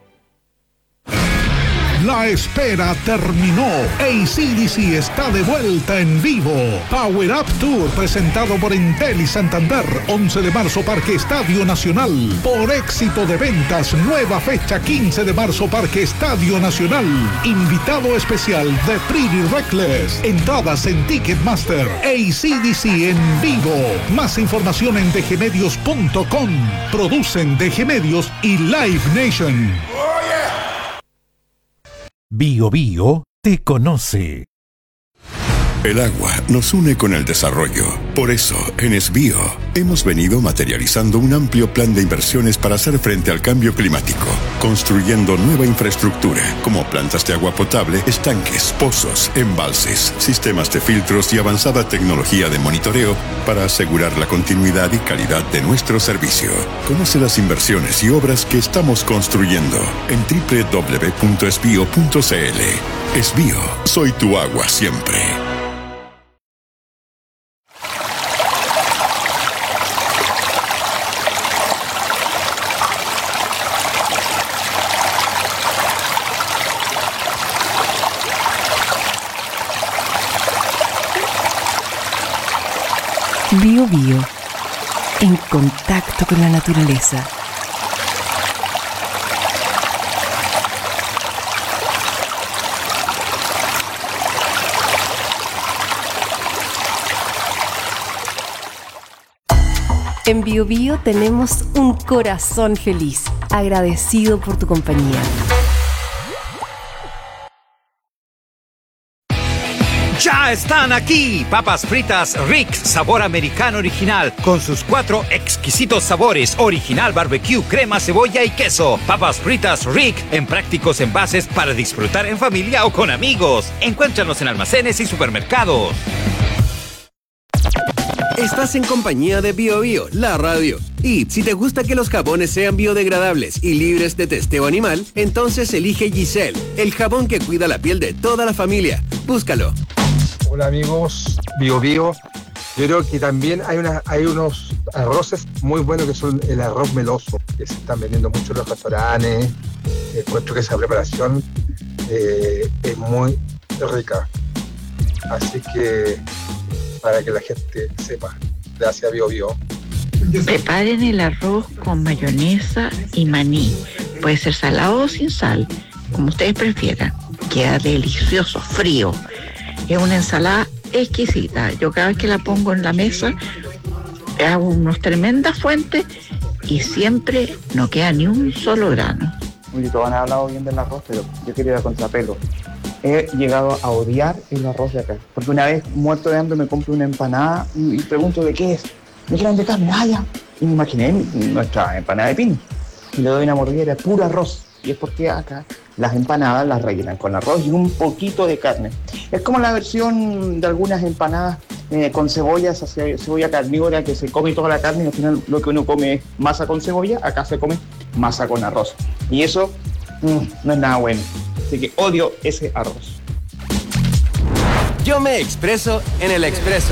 La espera terminó. A C D C está de vuelta en vivo. Power Up Tour presentado por Entel y Santander. once de marzo, Parque Estadio Nacional. Por éxito de ventas, nueva fecha quince de marzo, Parque Estadio Nacional. Invitado especial de Pretty Reckless. Entradas en Ticketmaster. A C D C en vivo. Más información en d g medios punto com. Producen D G Medios y Live Nation. Bio Bio te conoce. El agua nos une con el desarrollo. Por eso, en Esbio, hemos venido materializando un amplio plan de inversiones para hacer frente al cambio climático, construyendo nueva infraestructura, como plantas de agua potable, estanques, pozos, embalses, sistemas de filtros y avanzada tecnología de monitoreo para asegurar la continuidad y calidad de nuestro servicio. Conoce las inversiones y obras que estamos construyendo en doble u doble u doble u punto esbio punto c l. Esbio, soy tu agua siempre. Bio Bio, en contacto con la naturaleza. En Bio Bio tenemos un corazón feliz, agradecido por tu compañía. ¡Ya están aquí! Papas fritas Rick, sabor americano original, con sus cuatro exquisitos sabores, original barbecue, crema, cebolla y queso. Papas fritas Rick, en prácticos envases para disfrutar en familia o con amigos. Encuéntranos en almacenes y supermercados. Estás en compañía de Bio Bio, la radio. Y si te gusta que los jabones sean biodegradables y libres de testeo animal, entonces elige Giselle, el jabón que cuida la piel de toda la familia. Búscalo. Hola amigos, Bio Bio. Yo creo que también hay, una, hay unos arroces muy buenos que son el arroz meloso, que se están vendiendo mucho en los restaurantes. Encuentro que esa preparación eh, es muy rica. Así que para que la gente sepa. Gracias, Bio Bio. Preparen el arroz con mayonesa y maní. Puede ser salado o sin sal, como ustedes prefieran. Queda delicioso, frío. Es una ensalada exquisita. Yo cada vez que la pongo en la mesa, hago unas tremendas fuentes y siempre no queda ni un solo grano. Oye, todos han hablado bien del arroz, pero yo quiero ir a contrapelo. He llegado a odiar el arroz de acá. Porque una vez, muerto de hambre, me compro una empanada y, y pregunto de qué es. Me quedan de carne, ah, ya. Y me imaginé nuestra empanada de pino. Y le doy una mordida, era puro arroz. Y es porque acá las empanadas las rellenan con arroz y un poquito de carne. Es como la versión de algunas empanadas eh, con cebolla, esa cebolla carnívora que se come toda la carne y al final lo que uno come es masa con cebolla, acá se come masa con arroz. Y eso mmm, no es nada bueno. Así que odio ese arroz. Yo me expreso en el Expreso.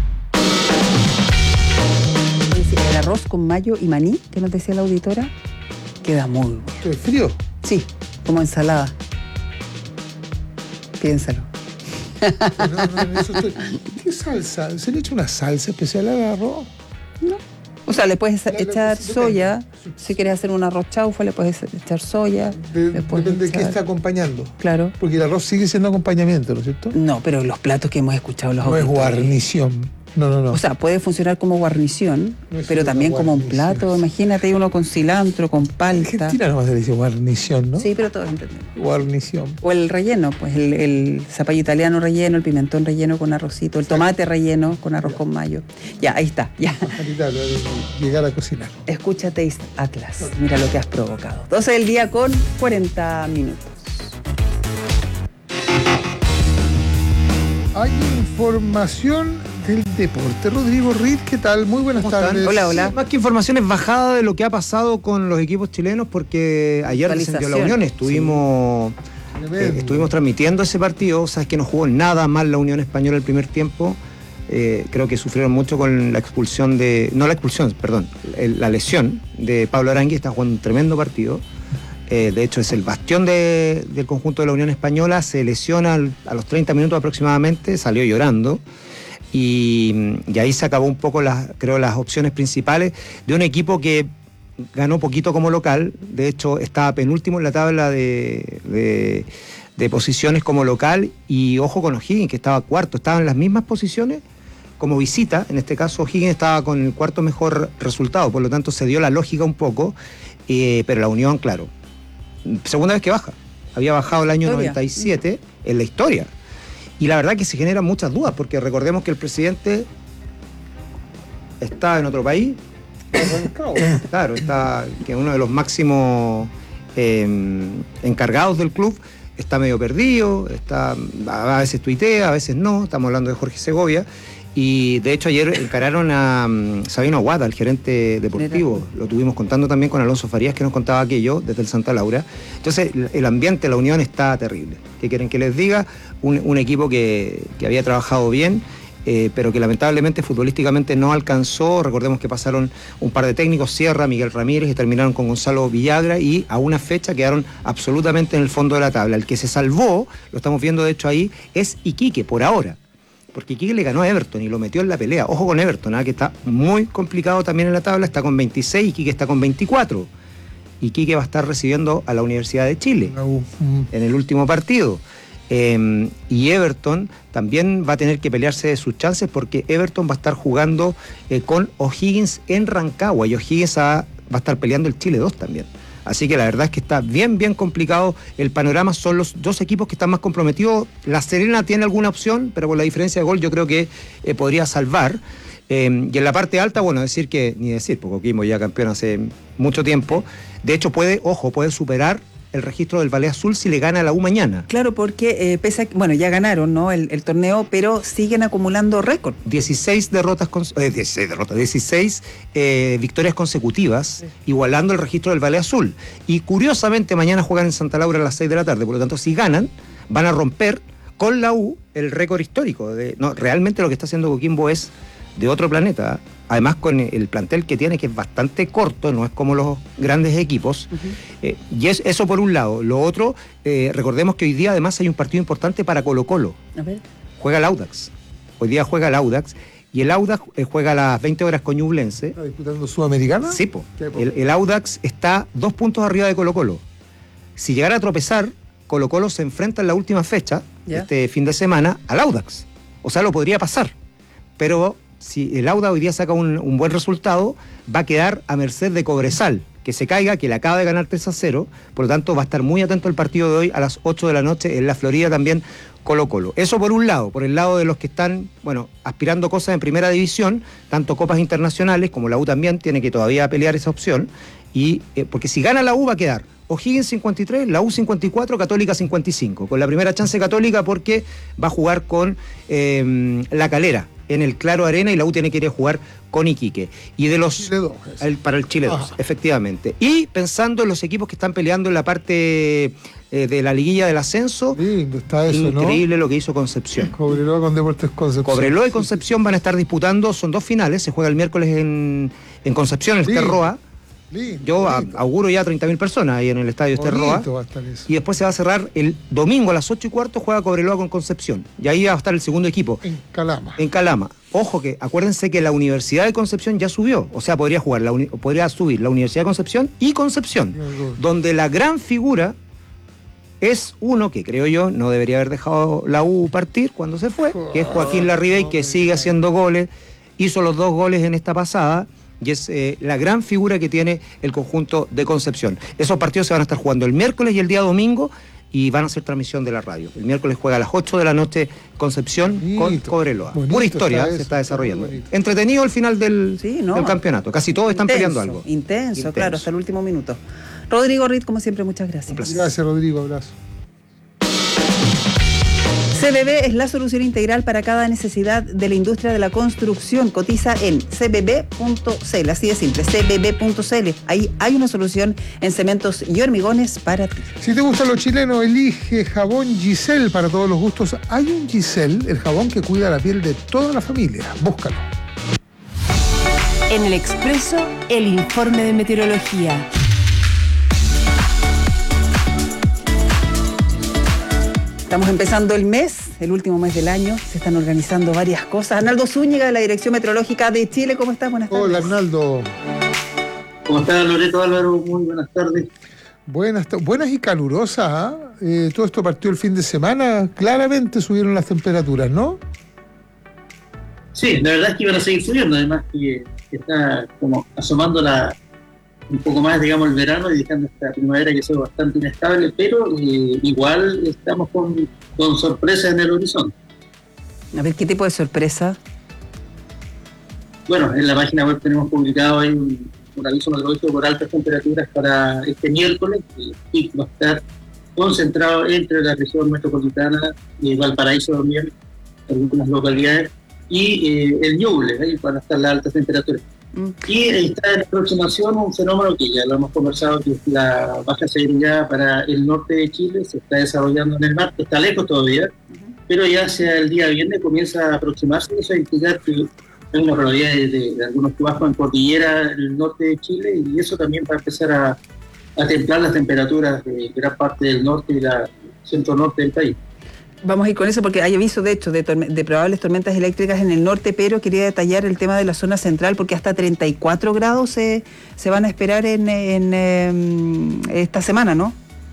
El arroz con mayo y maní, que nos decía la auditora, queda muy bueno. ¿Es frío? Sí, como ensalada. Piénsalo. No, no, eso estoy... ¿Qué salsa? ¿Se le echa una salsa especial al arroz? No. O sea, le puedes La- la- echar depende. soya. Si quieres hacer un arroz chaufa, le puedes echar soya. De- le puedes depende de qué echar- está acompañando. Claro. Porque el arroz sigue siendo acompañamiento, ¿no es cierto? No, pero los platos que hemos escuchado los No es auditores- guarnición. No, no, no. O sea, puede funcionar como guarnición, No es pero una también como un guarnición, plato. Imagínate uno con cilantro, con palta. Argentina nomás se le dice guarnición, ¿no? Sí, pero todos entendemos. Guarnición. O el relleno, pues el, el zapallo italiano relleno, el pimentón relleno con arrocito, el tomate relleno con arroz con mayo. Ya, ahí está, ya. Facilitar, eh, llegar a cocinar. Escucha Taste Atlas. Mira lo que has provocado. doce del día con cuarenta minutos. Hay información del deporte. Rodrigo Reed, ¿qué tal? Muy buenas tardes. Hola. Sí, más que informaciones, bajada de lo que ha pasado con los equipos chilenos, porque ayer descendió la Unión, estuvimos, eh, estuvimos transmitiendo ese partido, sabes que no jugó nada mal la Unión Española el primer tiempo, eh, creo que sufrieron mucho con la expulsión de, no la expulsión, perdón, el- la lesión de Pablo Arangui, está jugando un tremendo partido. Eh, de hecho es el bastión de- del conjunto de la Unión Española, se lesiona al- a los treinta minutos aproximadamente, salió llorando. Y, y ahí se acabó un poco, las, creo, las opciones principales de un equipo que ganó poquito como local. De hecho, estaba penúltimo en la tabla de, de, de posiciones como local. Y ojo con O'Higgins, que estaba cuarto. Estaba en las mismas posiciones como visita. En este caso, O'Higgins estaba con el cuarto mejor resultado. Por lo tanto, se dio la lógica un poco. Eh, pero la Unión, claro, segunda vez que baja. Había bajado el año Historia. noventa y siete en la historia. Y la verdad que se generan muchas dudas, porque recordemos que el presidente está en otro país. Claro, está que uno de los máximos eh, encargados del club está medio perdido, está, a veces tuitea, a veces no. Estamos hablando de Jorge Segovia. Y de hecho ayer encararon a um, Sabino Aguada, el gerente deportivo. Lo tuvimos contando también con Alonso Farías, que nos contaba aquello desde el Santa Laura. Entonces el ambiente, la unión está terrible. ¿Qué quieren que les diga? Un, un equipo que, que había trabajado bien, eh, pero que lamentablemente futbolísticamente no alcanzó. Recordemos que pasaron un par de técnicos, Sierra, Miguel Ramírez, y terminaron con Gonzalo Villagra, y a una fecha quedaron absolutamente en el fondo de la tabla. El que se salvó, lo estamos viendo de hecho ahí, es Iquique, por ahora. Porque Iquique le ganó a Everton y lo metió en la pelea. Ojo con Everton, ¿eh? Que está muy complicado también en la tabla, está con veintiséis, Iquique está con veinticuatro. Iquique va a estar recibiendo a la Universidad de Chile en el último partido. Eh, y Everton también va a tener que pelearse de sus chances, porque Everton va a estar jugando eh, con O'Higgins en Rancagua, y O'Higgins a, va a estar peleando el Chile dos también. Así que la verdad es que está bien, bien complicado el panorama. Son los dos equipos que están más comprometidos. La Serena tiene alguna opción, pero por la diferencia de gol yo creo que eh, podría salvar. Eh, y en la parte alta, bueno, decir que, ni decir, porque Coquimbo ya campeón hace mucho tiempo. De hecho, puede, ojo, puede superar el registro del Valle Azul si le gana a la U mañana. Claro, porque eh, pese a que, bueno, ya ganaron, ¿no? El, el torneo, pero siguen acumulando récord. dieciséis derrotas, con, eh, dieciséis derrotas, dieciséis eh, victorias consecutivas, sí, igualando el registro del Valle Azul. Y curiosamente mañana juegan en Santa Laura a las seis de la tarde, por lo tanto si ganan, van a romper con la U el récord histórico. De, no, realmente lo que está haciendo Coquimbo es de otro planeta. Además con el plantel que tiene, que es bastante corto, no es como los grandes equipos. Uh-huh. eh, y es eso por un lado. Lo otro, eh, recordemos que hoy día además hay un partido importante para Colo-Colo. A ver. Juega el Audax. Hoy día juega el Audax. Y el Audax eh, juega a las veinte horas con Ñublense. ¿Está disputando Sudamericana? Sí, po. El, el Audax está dos puntos arriba de Colo-Colo. Si llegara a tropezar, Colo-Colo se enfrenta en la última fecha, ¿ya?, este fin de semana, al Audax. O sea, lo podría pasar. Pero si el Audax hoy día saca un, un buen resultado, va a quedar a merced de Cobresal, que se caiga, que le acaba de ganar tres a cero, por lo tanto va a estar muy atento al partido de hoy a las ocho de la noche en la Florida también Colo-Colo. Eso por un lado, por el lado de los que están, bueno, aspirando cosas en primera división, tanto copas internacionales como la U también tiene que todavía pelear esa opción, y eh, porque si gana la U va a quedar O'Higgins cincuenta y tres, la U cincuenta y cuatro, Católica cincuenta y cinco, con la primera chance Católica porque va a jugar con eh, La Calera en el Claro Arena y la U tiene que ir a jugar con Iquique. Y de los Chile dos, el, para el Chile dos, efectivamente. Y pensando en los equipos que están peleando en la parte eh, de la liguilla del ascenso, lindo está eso, increíble ¿no? lo que hizo Concepción. Cobreloa con Deportes Concepción. Cobreloa y Concepción van a estar disputando, son dos finales, se juega el miércoles en, en Concepción, el Terroa. Lindo, Yo lindo. auguro ya treinta mil personas ahí en el estadio Esterroa. Y después se va a cerrar el domingo a las ocho y cuarto, juega Cobreloa con Concepción. Y ahí va a estar el segundo equipo. En Calama. En Calama. Ojo que, acuérdense que la Universidad de Concepción ya subió. O sea, podría jugar, la uni- podría subir la Universidad de Concepción y Concepción. Donde la gran figura es uno que creo yo no debería haber dejado la U partir cuando se fue, que es Joaquín Larribey, que sigue haciendo goles. Hizo los dos goles en esta pasada. Y es eh, la gran figura que tiene el conjunto de Concepción. Esos partidos se van a estar jugando el miércoles y el día domingo y van a hacer transmisión de la radio. El miércoles juega a las ocho de la noche Concepción bonito, con Cobreloa. Pura historia está se está desarrollando. Entretenido el final del, sí, no. del campeonato. Casi todos intenso, están peleando algo. Intenso, intenso, claro, hasta el último minuto. Rodrigo Ritt, como siempre, muchas gracias. Gracias, Rodrigo. Abrazo. C B B es la solución integral para cada necesidad de la industria de la construcción. Cotiza en c b b punto c l, así de simple, c b b punto c l. Ahí hay una solución en cementos y hormigones para ti. Si te gustan los chilenos, elige jabón Giselle para todos los gustos. Hay un Giselle, el jabón que cuida la piel de toda la familia. Búscalo. En el Expreso, el informe de meteorología. Estamos empezando el mes, el último mes del año. Se están organizando varias cosas. Arnaldo Zúñiga, de la Dirección Meteorológica de Chile. ¿Cómo estás? Buenas tardes. Hola, Arnaldo. ¿Cómo estás, Loreto Álvaro? Muy buenas tardes. Buenas, buenas y calurosas. ¿eh? Eh, todo esto partió el fin de semana. Claramente subieron las temperaturas, ¿no? Sí, la verdad es que iban a seguir subiendo. Además que, que está como asomando la... un poco más, digamos, el verano y dejando esta primavera que es bastante inestable, pero eh, igual estamos con, con sorpresas en el horizonte. A ver, ¿qué tipo de sorpresa? Bueno, en la página web tenemos publicado ahí un, un aviso meteorológico por altas temperaturas para este miércoles, y va a estar concentrado entre la región metropolitana de Valparaíso también, algunas localidades, y eh, el Ñuble, ahí van a estar las altas temperaturas. Y está en aproximación un fenómeno que ya lo hemos conversado, que es la baja serenidad para el norte de Chile, se está desarrollando en el mar, está lejos todavía, pero ya hacia el día viernes comienza a aproximarse, y eso va a indicar que hay una probabilidad de, de, de algunos chubascos en cordillera en el norte de Chile, y eso también va a empezar a, a templar las temperaturas de gran parte del norte y la centro-norte del país. Vamos a ir con eso porque hay aviso, de hecho, de, de probables tormentas eléctricas en el norte, pero quería detallar el tema de la zona central porque hasta treinta y cuatro grados se, se van a esperar en, en, en esta semana, ¿no?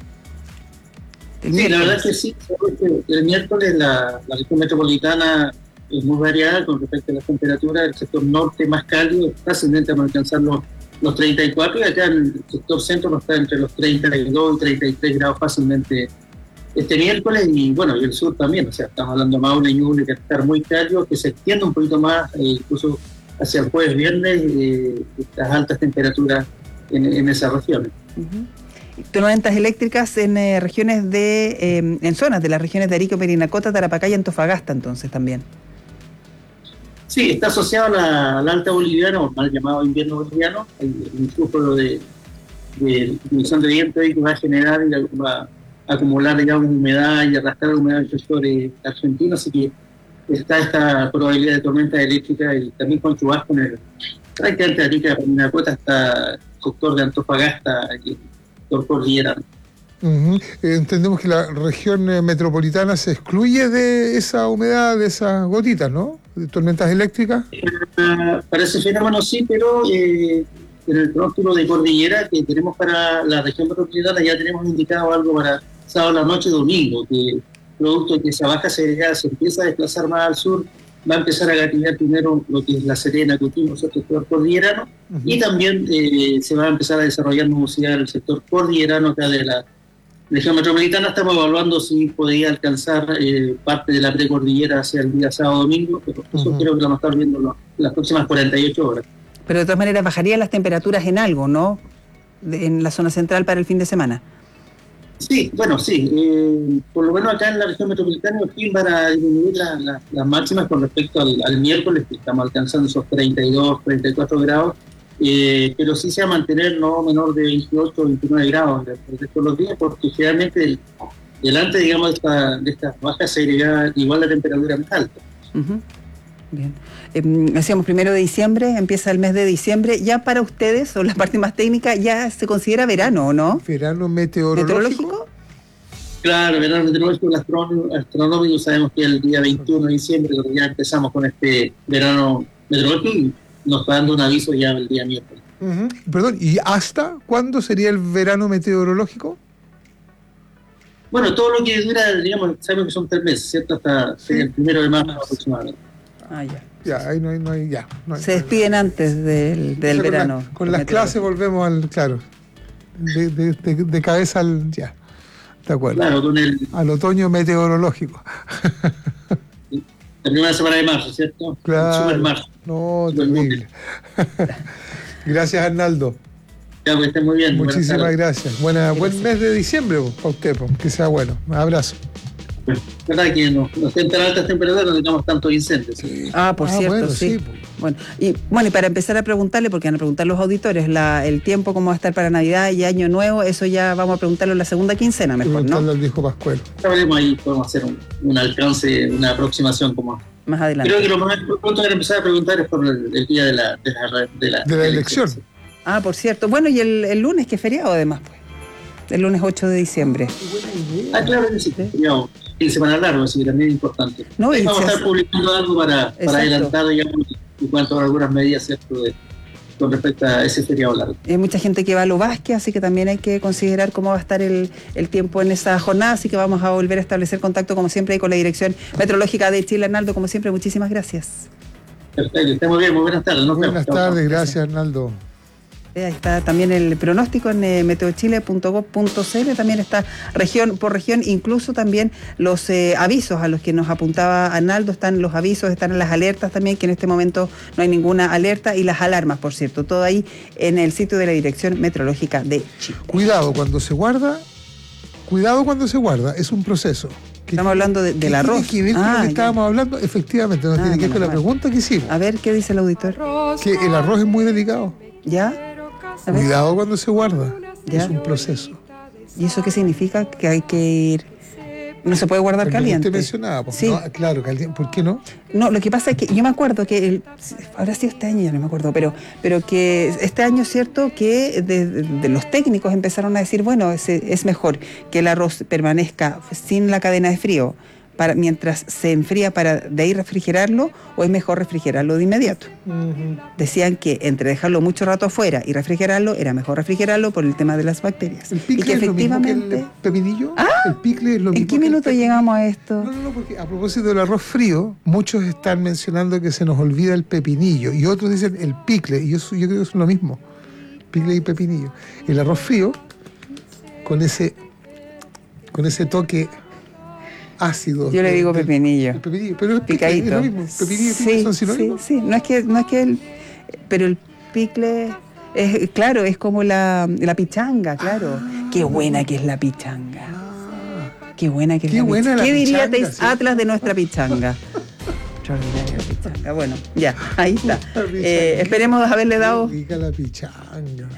El sí, miércoles. La verdad es que sí. El miércoles la, la región metropolitana es muy variada con respecto a las temperaturas. El sector norte más cálido está ascendente a alcanzar los, los treinta y cuatro, y acá en el sector centro no está entre los treinta y dos y treinta y tres grados fácilmente este miércoles, y bueno, y el sur también, o sea, estamos hablando de Maule y Ñuble, que va a estar muy cálido, que se extiende un poquito más, eh, incluso hacia el jueves, viernes, eh, estas altas temperaturas en, en esas regiones. Uh-huh. Tormentas eléctricas en eh, regiones de, eh, en zonas de las regiones de Arica, Perinacota, Tarapacá y Antofagasta, entonces también. Sí, está asociado a la, al alta boliviana, o mal llamado invierno boliviano, el, el flujo de, de emisión de viento ahí que va a generar y va acumular, digamos, humedad y arrastrar humedad en el sector argentino, así que está esta probabilidad de tormenta eléctrica y también con chubasco en el prácticamente de Arica, Perinacota hasta el sector de Antofagasta, aquí, por cordillera. Uh-huh. eh, entendemos que la región eh, metropolitana se excluye de esa humedad, de esas gotitas, ¿no? De tormentas eléctricas. Eh, para ese fenómeno sí, pero eh, en el pronóstico de cordillera que tenemos para la región metropolitana ya tenemos indicado algo para sábado a la noche, domingo, que producto de que esa baja serenidad se empieza a desplazar más al sur, va a empezar a gatillar primero lo que es la Serena, Coquimbo, el sector cordillerano, uh-huh. y también eh, se va a empezar a desarrollar nubosidad en el sector cordillerano acá de la región metropolitana. Estamos evaluando si podría alcanzar eh, parte de la precordillera hacia el día sábado-domingo, pero eso uh-huh. creo que lo vamos a estar viendo ¿no? las próximas cuarenta y ocho horas. Pero de todas maneras bajarían las temperaturas en algo, ¿no? De, en la zona central para el fin de semana. Sí, bueno, sí. Eh, por lo menos acá en la región metropolitana fin van a disminuir la, la, las máximas con respecto al, al miércoles, que estamos alcanzando esos treinta y dos, treinta y cuatro grados, eh, pero sí se va a mantener no menor de veintiocho, veintinueve grados el resto de los días, porque generalmente el, delante, digamos, de, esta, de estas bajas se agrega igual la temperatura más alta. Uh-huh. Bien. Eh, decíamos primero de diciembre, empieza el mes de diciembre. Ya para ustedes, o la parte más técnica, ya se considera verano, ¿o no? ¿Verano meteorológico? ¿Meteorológico? Claro, verano meteorológico, el astrónomo, astronómico, sabemos que el día veintiuno de diciembre, cuando ya empezamos con este verano meteorológico, y nos está dando un aviso ya el día miércoles. Uh-huh. Perdón, ¿y hasta cuándo sería el verano meteorológico? Bueno, todo lo que dura, digamos, sabemos que son tres meses, ¿cierto? Hasta sí. el primero de marzo aproximadamente. Ah, ya. Ya, ahí no hay, no hay, ya. No hay, se despiden antes del, del con verano. La, con las clases volvemos al, claro, de, de, de, de cabeza al, ya, de acuerdo. Claro, con el... Al otoño meteorológico. La primera semana de marzo, ¿cierto? Claro. Super marzo. No, terrible. Gracias, Arnaldo. Ya, pues estén muy bien. Muchísimas gracias. Buena, buen mes de diciembre para usted, que sea bueno. Un abrazo. Bueno, verdad que no, no estén tan altas temperaturas, no tengamos tantos incendios. ¿Sí? Ah, por ah, cierto, bueno, sí. sí. Bueno, y bueno, y para empezar a preguntarle, porque van a preguntar los auditores, la, el tiempo cómo va a estar para Navidad y Año Nuevo, eso ya vamos a preguntarlo en la segunda quincena, mejor, ¿no? Al viejo Pascuero. Ya veremos ahí, podemos hacer un, un alcance, una aproximación como más adelante. Creo que lo más pronto que empezar a preguntar es por el, el día de la, de la, de la, de la elección. elección. Ah, por cierto. Bueno, y el, el lunes, que es feriado además, pues. El lunes ocho de diciembre. Ah, claro que sí, feriado. Fin de semana largo, así que también es importante. No, Ahí vamos a estar hace... publicando algo para, para adelantar, digamos, en cuanto a algunas medidas, ¿cierto?, de, con respecto a ese feriado largo. Hay mucha gente que va a lo Vázquez, así que también hay que considerar cómo va a estar el, el tiempo en esa jornada, así que vamos a volver a establecer contacto, como siempre, ahí con la Dirección Meteorológica de Chile. Arnaldo, como siempre, muchísimas gracias. Perfecto, estamos bien, muy buenas tardes. Nos buenas vemos. tardes, gracias, Arnaldo. Ahí está también el pronóstico en eh, meteochile punto gov punto c l, también está región por región, incluso también los eh, avisos a los que nos apuntaba Arnaldo, están los avisos, están las alertas también, que en este momento no hay ninguna alerta, y las alarmas, por cierto, todo ahí en el sitio de la Dirección Meteorológica de Chile. Cuidado cuando se guarda, cuidado cuando se guarda, es un proceso. Estamos hablando de, del arroz. ¿Tiene que ver con ah, lo que ya. estábamos hablando? Efectivamente, no ah, tiene que ver no, con no, la pregunta que hicimos. A ver, ¿qué dice el auditor? Que el arroz es muy delicado. ¿Ya? Cuidado cuando se guarda, ¿ya? Es un proceso. ¿Y eso qué significa? Que hay que ir... No se puede guardar Porque caliente. Usted mencionaba, sí. no, claro, caliente. ¿Por qué no? No, lo que pasa es que yo me acuerdo que, el, ahora sí este año ya no me acuerdo, pero, pero que este año es cierto que de, de, de los técnicos empezaron a decir, bueno, es, es mejor que el arroz permanezca sin la cadena de frío, para, mientras se enfría, para de ahí refrigerarlo, o es mejor refrigerarlo de inmediato. Uh-huh. Decían que entre dejarlo mucho rato afuera y refrigerarlo, era mejor refrigerarlo por el tema de las bacterias. ¿El picle y que es efectivamente... lo mismo que el pepinillo? ¿Ah? ¿El picle es lo mismo? ¿En qué minuto llegamos a esto? No, no, no, porque a propósito del arroz frío, muchos están mencionando que se nos olvida el pepinillo, y otros dicen el picle, y yo, yo creo que es lo mismo, picle y pepinillo. El arroz frío, con ese, con ese toque ácido. Yo le digo del, pepinillo. El pepinillo, pero el picadito. Es lo mismo. Pepinillo y sí, picle son sinónimos. Sí, sí, no es que, no es que el, pero el picle es, claro, es como la, la pichanga, claro. Ah, qué buena que es la pichanga. Ah, qué buena que es qué la buena pichanga. La ¿Qué pichanga, diría Teis sí. Atlas de nuestra pichanga? Extraordinaria la pichanga. Bueno, ya, ahí está. Eh, esperemos haberle dado. Rica la pichanga.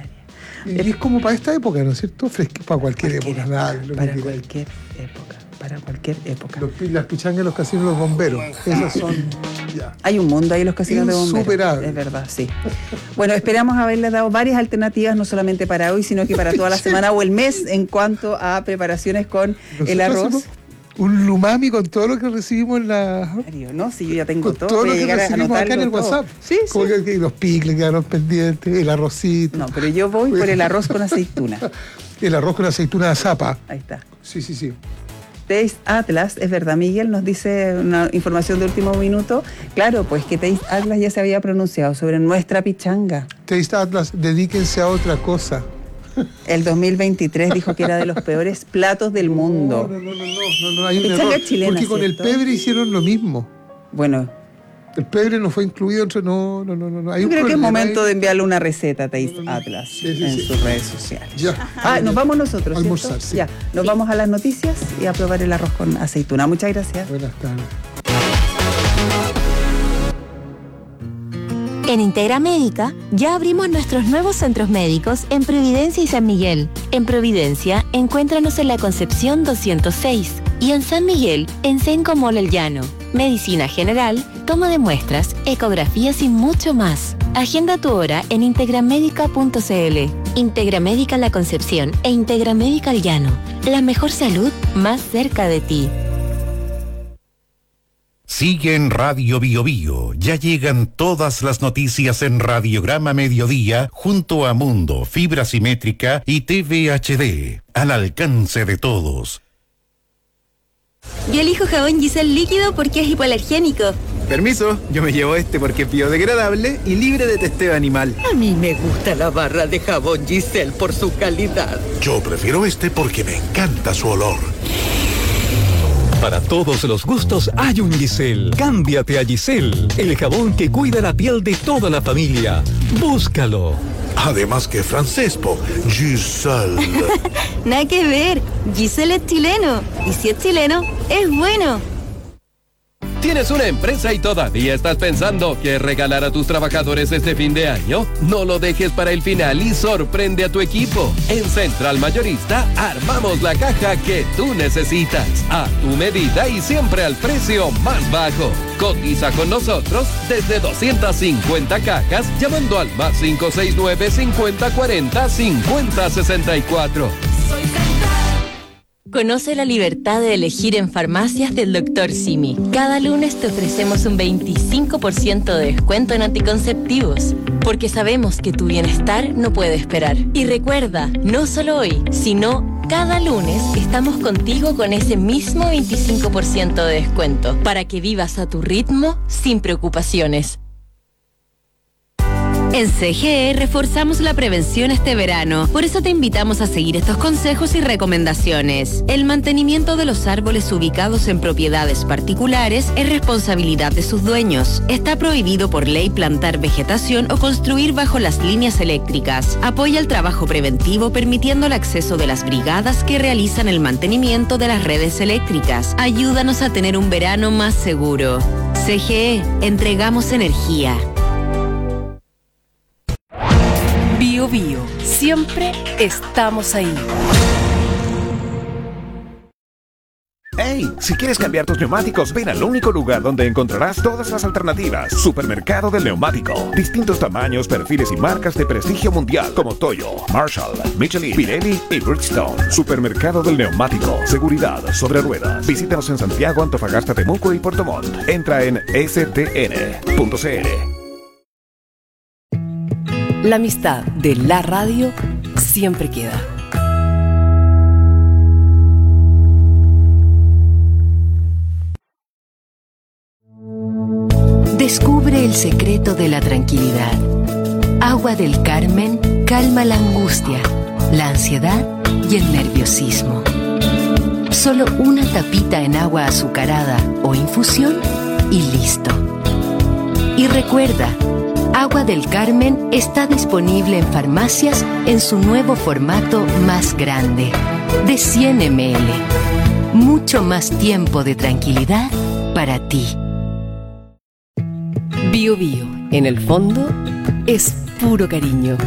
Y es como para esta época, ¿no es cierto? Fresque, para cualquier, cualquier época, nada. Para cualquier época. Para cualquier época. Los, las pichangas en los casinos de los bomberos. Esas son. Ya. Hay un mundo ahí en los casinos de bomberos. Insuperable. Es verdad, sí. Bueno, esperamos haberles dado varias alternativas, no solamente para hoy, sino que para toda la semana o el mes, en cuanto a preparaciones con Nosotros el arroz. Un lumami con todo lo que recibimos en la. No, si yo ya tengo con todo. todo voy lo a que llegar recibimos a acá en el todo. WhatsApp. Sí, como sí. Que los picles quedaron pendientes, el arrocito. No, pero yo voy por el arroz con aceituna. El arroz con aceituna de zapa. Ahí está. Sí, sí, sí. Taste Atlas, es verdad, Miguel, nos dice una información de último minuto. Claro, pues que Taste Atlas ya se había pronunciado sobre nuestra pichanga. Taste Atlas, dedíquense a otra cosa. El dos mil veintitrés dijo que era de los peores platos del mundo. No, no, no, no, no, no, no hay un pichanga error. chilena, porque con ¿cierto? el pebre hicieron lo mismo. Bueno, El pebre no fue incluido entre. No, no, no, no. Hay Yo un creo que es problema momento ahí. de enviarle una receta a Taste Atlas Sí, sí, en sí. sus redes sociales. Ya. Ah, nos vamos nosotros. Almorzar, ¿cierto? sí. Ya, nos vamos a las noticias y a probar el arroz con aceituna. Muchas gracias. Buenas tardes. En Integra Médica ya abrimos nuestros nuevos centros médicos en Providencia y San Miguel. En Providencia, encuéntranos en la Concepción doscientos seis y en San Miguel, en Senco Mall El Llano. Medicina general, toma de muestras, ecografías y mucho más. Agenda tu hora en integramédica punto c l. Integra Médica La Concepción e Integra Médica El Llano. La mejor salud más cerca de ti. Sigue en Radio Bio Bio. Ya llegan todas las noticias en Radiograma Mediodía junto a Mundo, Fibra Simétrica y T V H D. Al alcance de todos. Yo elijo jabón Giselle líquido porque es hipoalergénico. Permiso, yo me llevo este porque es biodegradable y libre de testeo animal. A mí me gusta la barra de jabón Giselle por su calidad. Yo prefiero este porque me encanta su olor. Para todos los gustos hay un Giselle. Cámbiate a Giselle, el jabón que cuida la piel de toda la familia. Búscalo. Además que francés, po. Giselle. Nada que ver, Giselle es chileno. Y si es chileno, es bueno. ¿Tienes una empresa y todavía estás pensando qué regalar a tus trabajadores este fin de año? No lo dejes para el final y sorprende a tu equipo. En Central Mayorista armamos la caja que tú necesitas, a tu medida y siempre al precio más bajo. Cotiza con nosotros desde doscientas cincuenta cajas llamando al más cinco seis nueve, cincuenta cuarenta, cincuenta sesenta y cuatro. Conoce la libertad de elegir en farmacias del doctor Simi. Cada lunes te ofrecemos un veinticinco por ciento de descuento en anticonceptivos, porque sabemos que tu bienestar no puede esperar. Y recuerda, no solo hoy, sino cada lunes estamos contigo con ese mismo veinticinco por ciento de descuento, para que vivas a tu ritmo sin preocupaciones. En C G E reforzamos la prevención este verano, por eso te invitamos a seguir estos consejos y recomendaciones. El mantenimiento de los árboles ubicados en propiedades particulares es responsabilidad de sus dueños. Está prohibido por ley plantar vegetación o construir bajo las líneas eléctricas. Apoya el trabajo preventivo permitiendo el acceso de las brigadas que realizan el mantenimiento de las redes eléctricas. Ayúdanos a tener un verano más seguro. C G E, entregamos energía. Bio Bio, siempre estamos ahí. ¡Hey! Si quieres cambiar tus neumáticos, ven al único lugar donde encontrarás todas las alternativas. Supermercado del Neumático. Distintos tamaños, perfiles y marcas de prestigio mundial como Toyo, Marshall, Michelin, Pirelli y Bridgestone. Supermercado del Neumático. Seguridad sobre ruedas. Visítanos en Santiago, Antofagasta, Temuco y Puerto Montt. Entra en s t n punto c l. La amistad de la radio siempre queda. Descubre el secreto de la tranquilidad. Agua del Carmen calma la angustia, la ansiedad y el nerviosismo. Solo una tapita en agua azucarada o infusión y listo. Y recuerda, Agua del Carmen está disponible en farmacias en su nuevo formato más grande, de cien mililitros. Mucho más tiempo de tranquilidad para ti. Bio Bio, en el fondo, es puro cariño.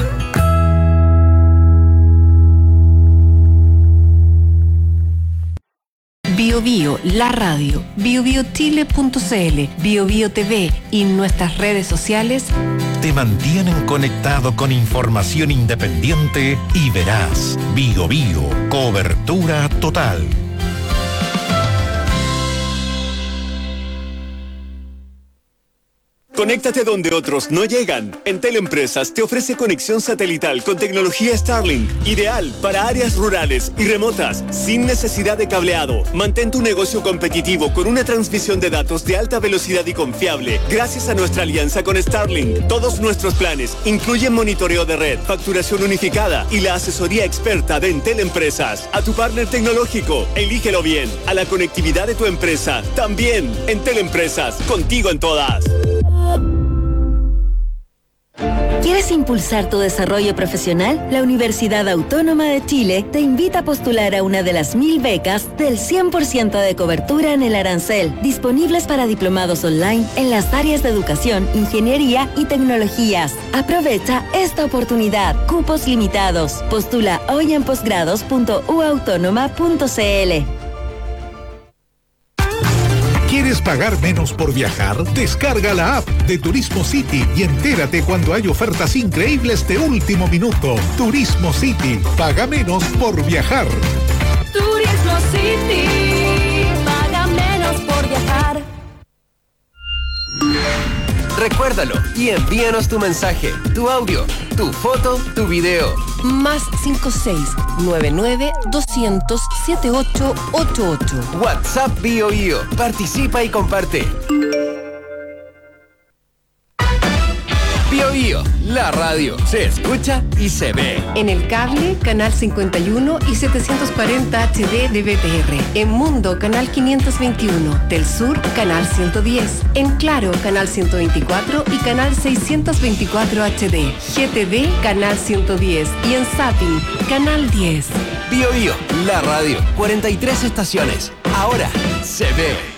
Bio Bio, la radio, bio bio chile punto c l, Bio Bio T V y nuestras redes sociales Te mantienen conectado con información independiente y veraz. Bio Bio, cobertura total. Conéctate donde otros no llegan. Entel Empresas te ofrece conexión satelital con tecnología Starlink, ideal para áreas rurales y remotas, sin necesidad de cableado. Mantén tu negocio competitivo con una transmisión de datos de alta velocidad y confiable, gracias a nuestra alianza con Starlink. Todos nuestros planes incluyen monitoreo de red, facturación unificada y la asesoría experta de Entel Empresas. A tu partner tecnológico, elígelo bien. A la conectividad de tu empresa, también. Entel Empresas, contigo en todas. ¿Quieres impulsar tu desarrollo profesional? La Universidad Autónoma de Chile te invita a postular a una de las mil becas del cien por ciento de cobertura en el arancel, disponibles para diplomados online en las áreas de educación, ingeniería y tecnologías. Aprovecha esta oportunidad. Cupos limitados. Postula hoy en posgrados punto u autónoma punto c l. ¿Quieres pagar menos por viajar? Descarga la app de Turismo City y entérate cuando hay ofertas increíbles de último minuto. Turismo City. Paga menos por viajar. Turismo City. Paga menos por viajar. Recuérdalo y envíanos tu mensaje, tu audio, tu foto, tu video. Más cinco seis nueve nueve doscientos setenta y ocho ochenta y ocho. WhatsApp Bio Bio. Participa y comparte. Bio Bio, la radio. Se escucha y se ve. En el cable, canal cincuenta y uno y setecientos cuarenta H D de B T R. En Mundo, canal quinientos veintiuno. Del Sur, canal ciento diez. En Claro, canal ciento veinticuatro y canal seiscientos veinticuatro H D. G T V, canal ciento diez. Y en Zapping, canal diez. Bio Bio, la radio. cuarenta y tres estaciones. Ahora se ve.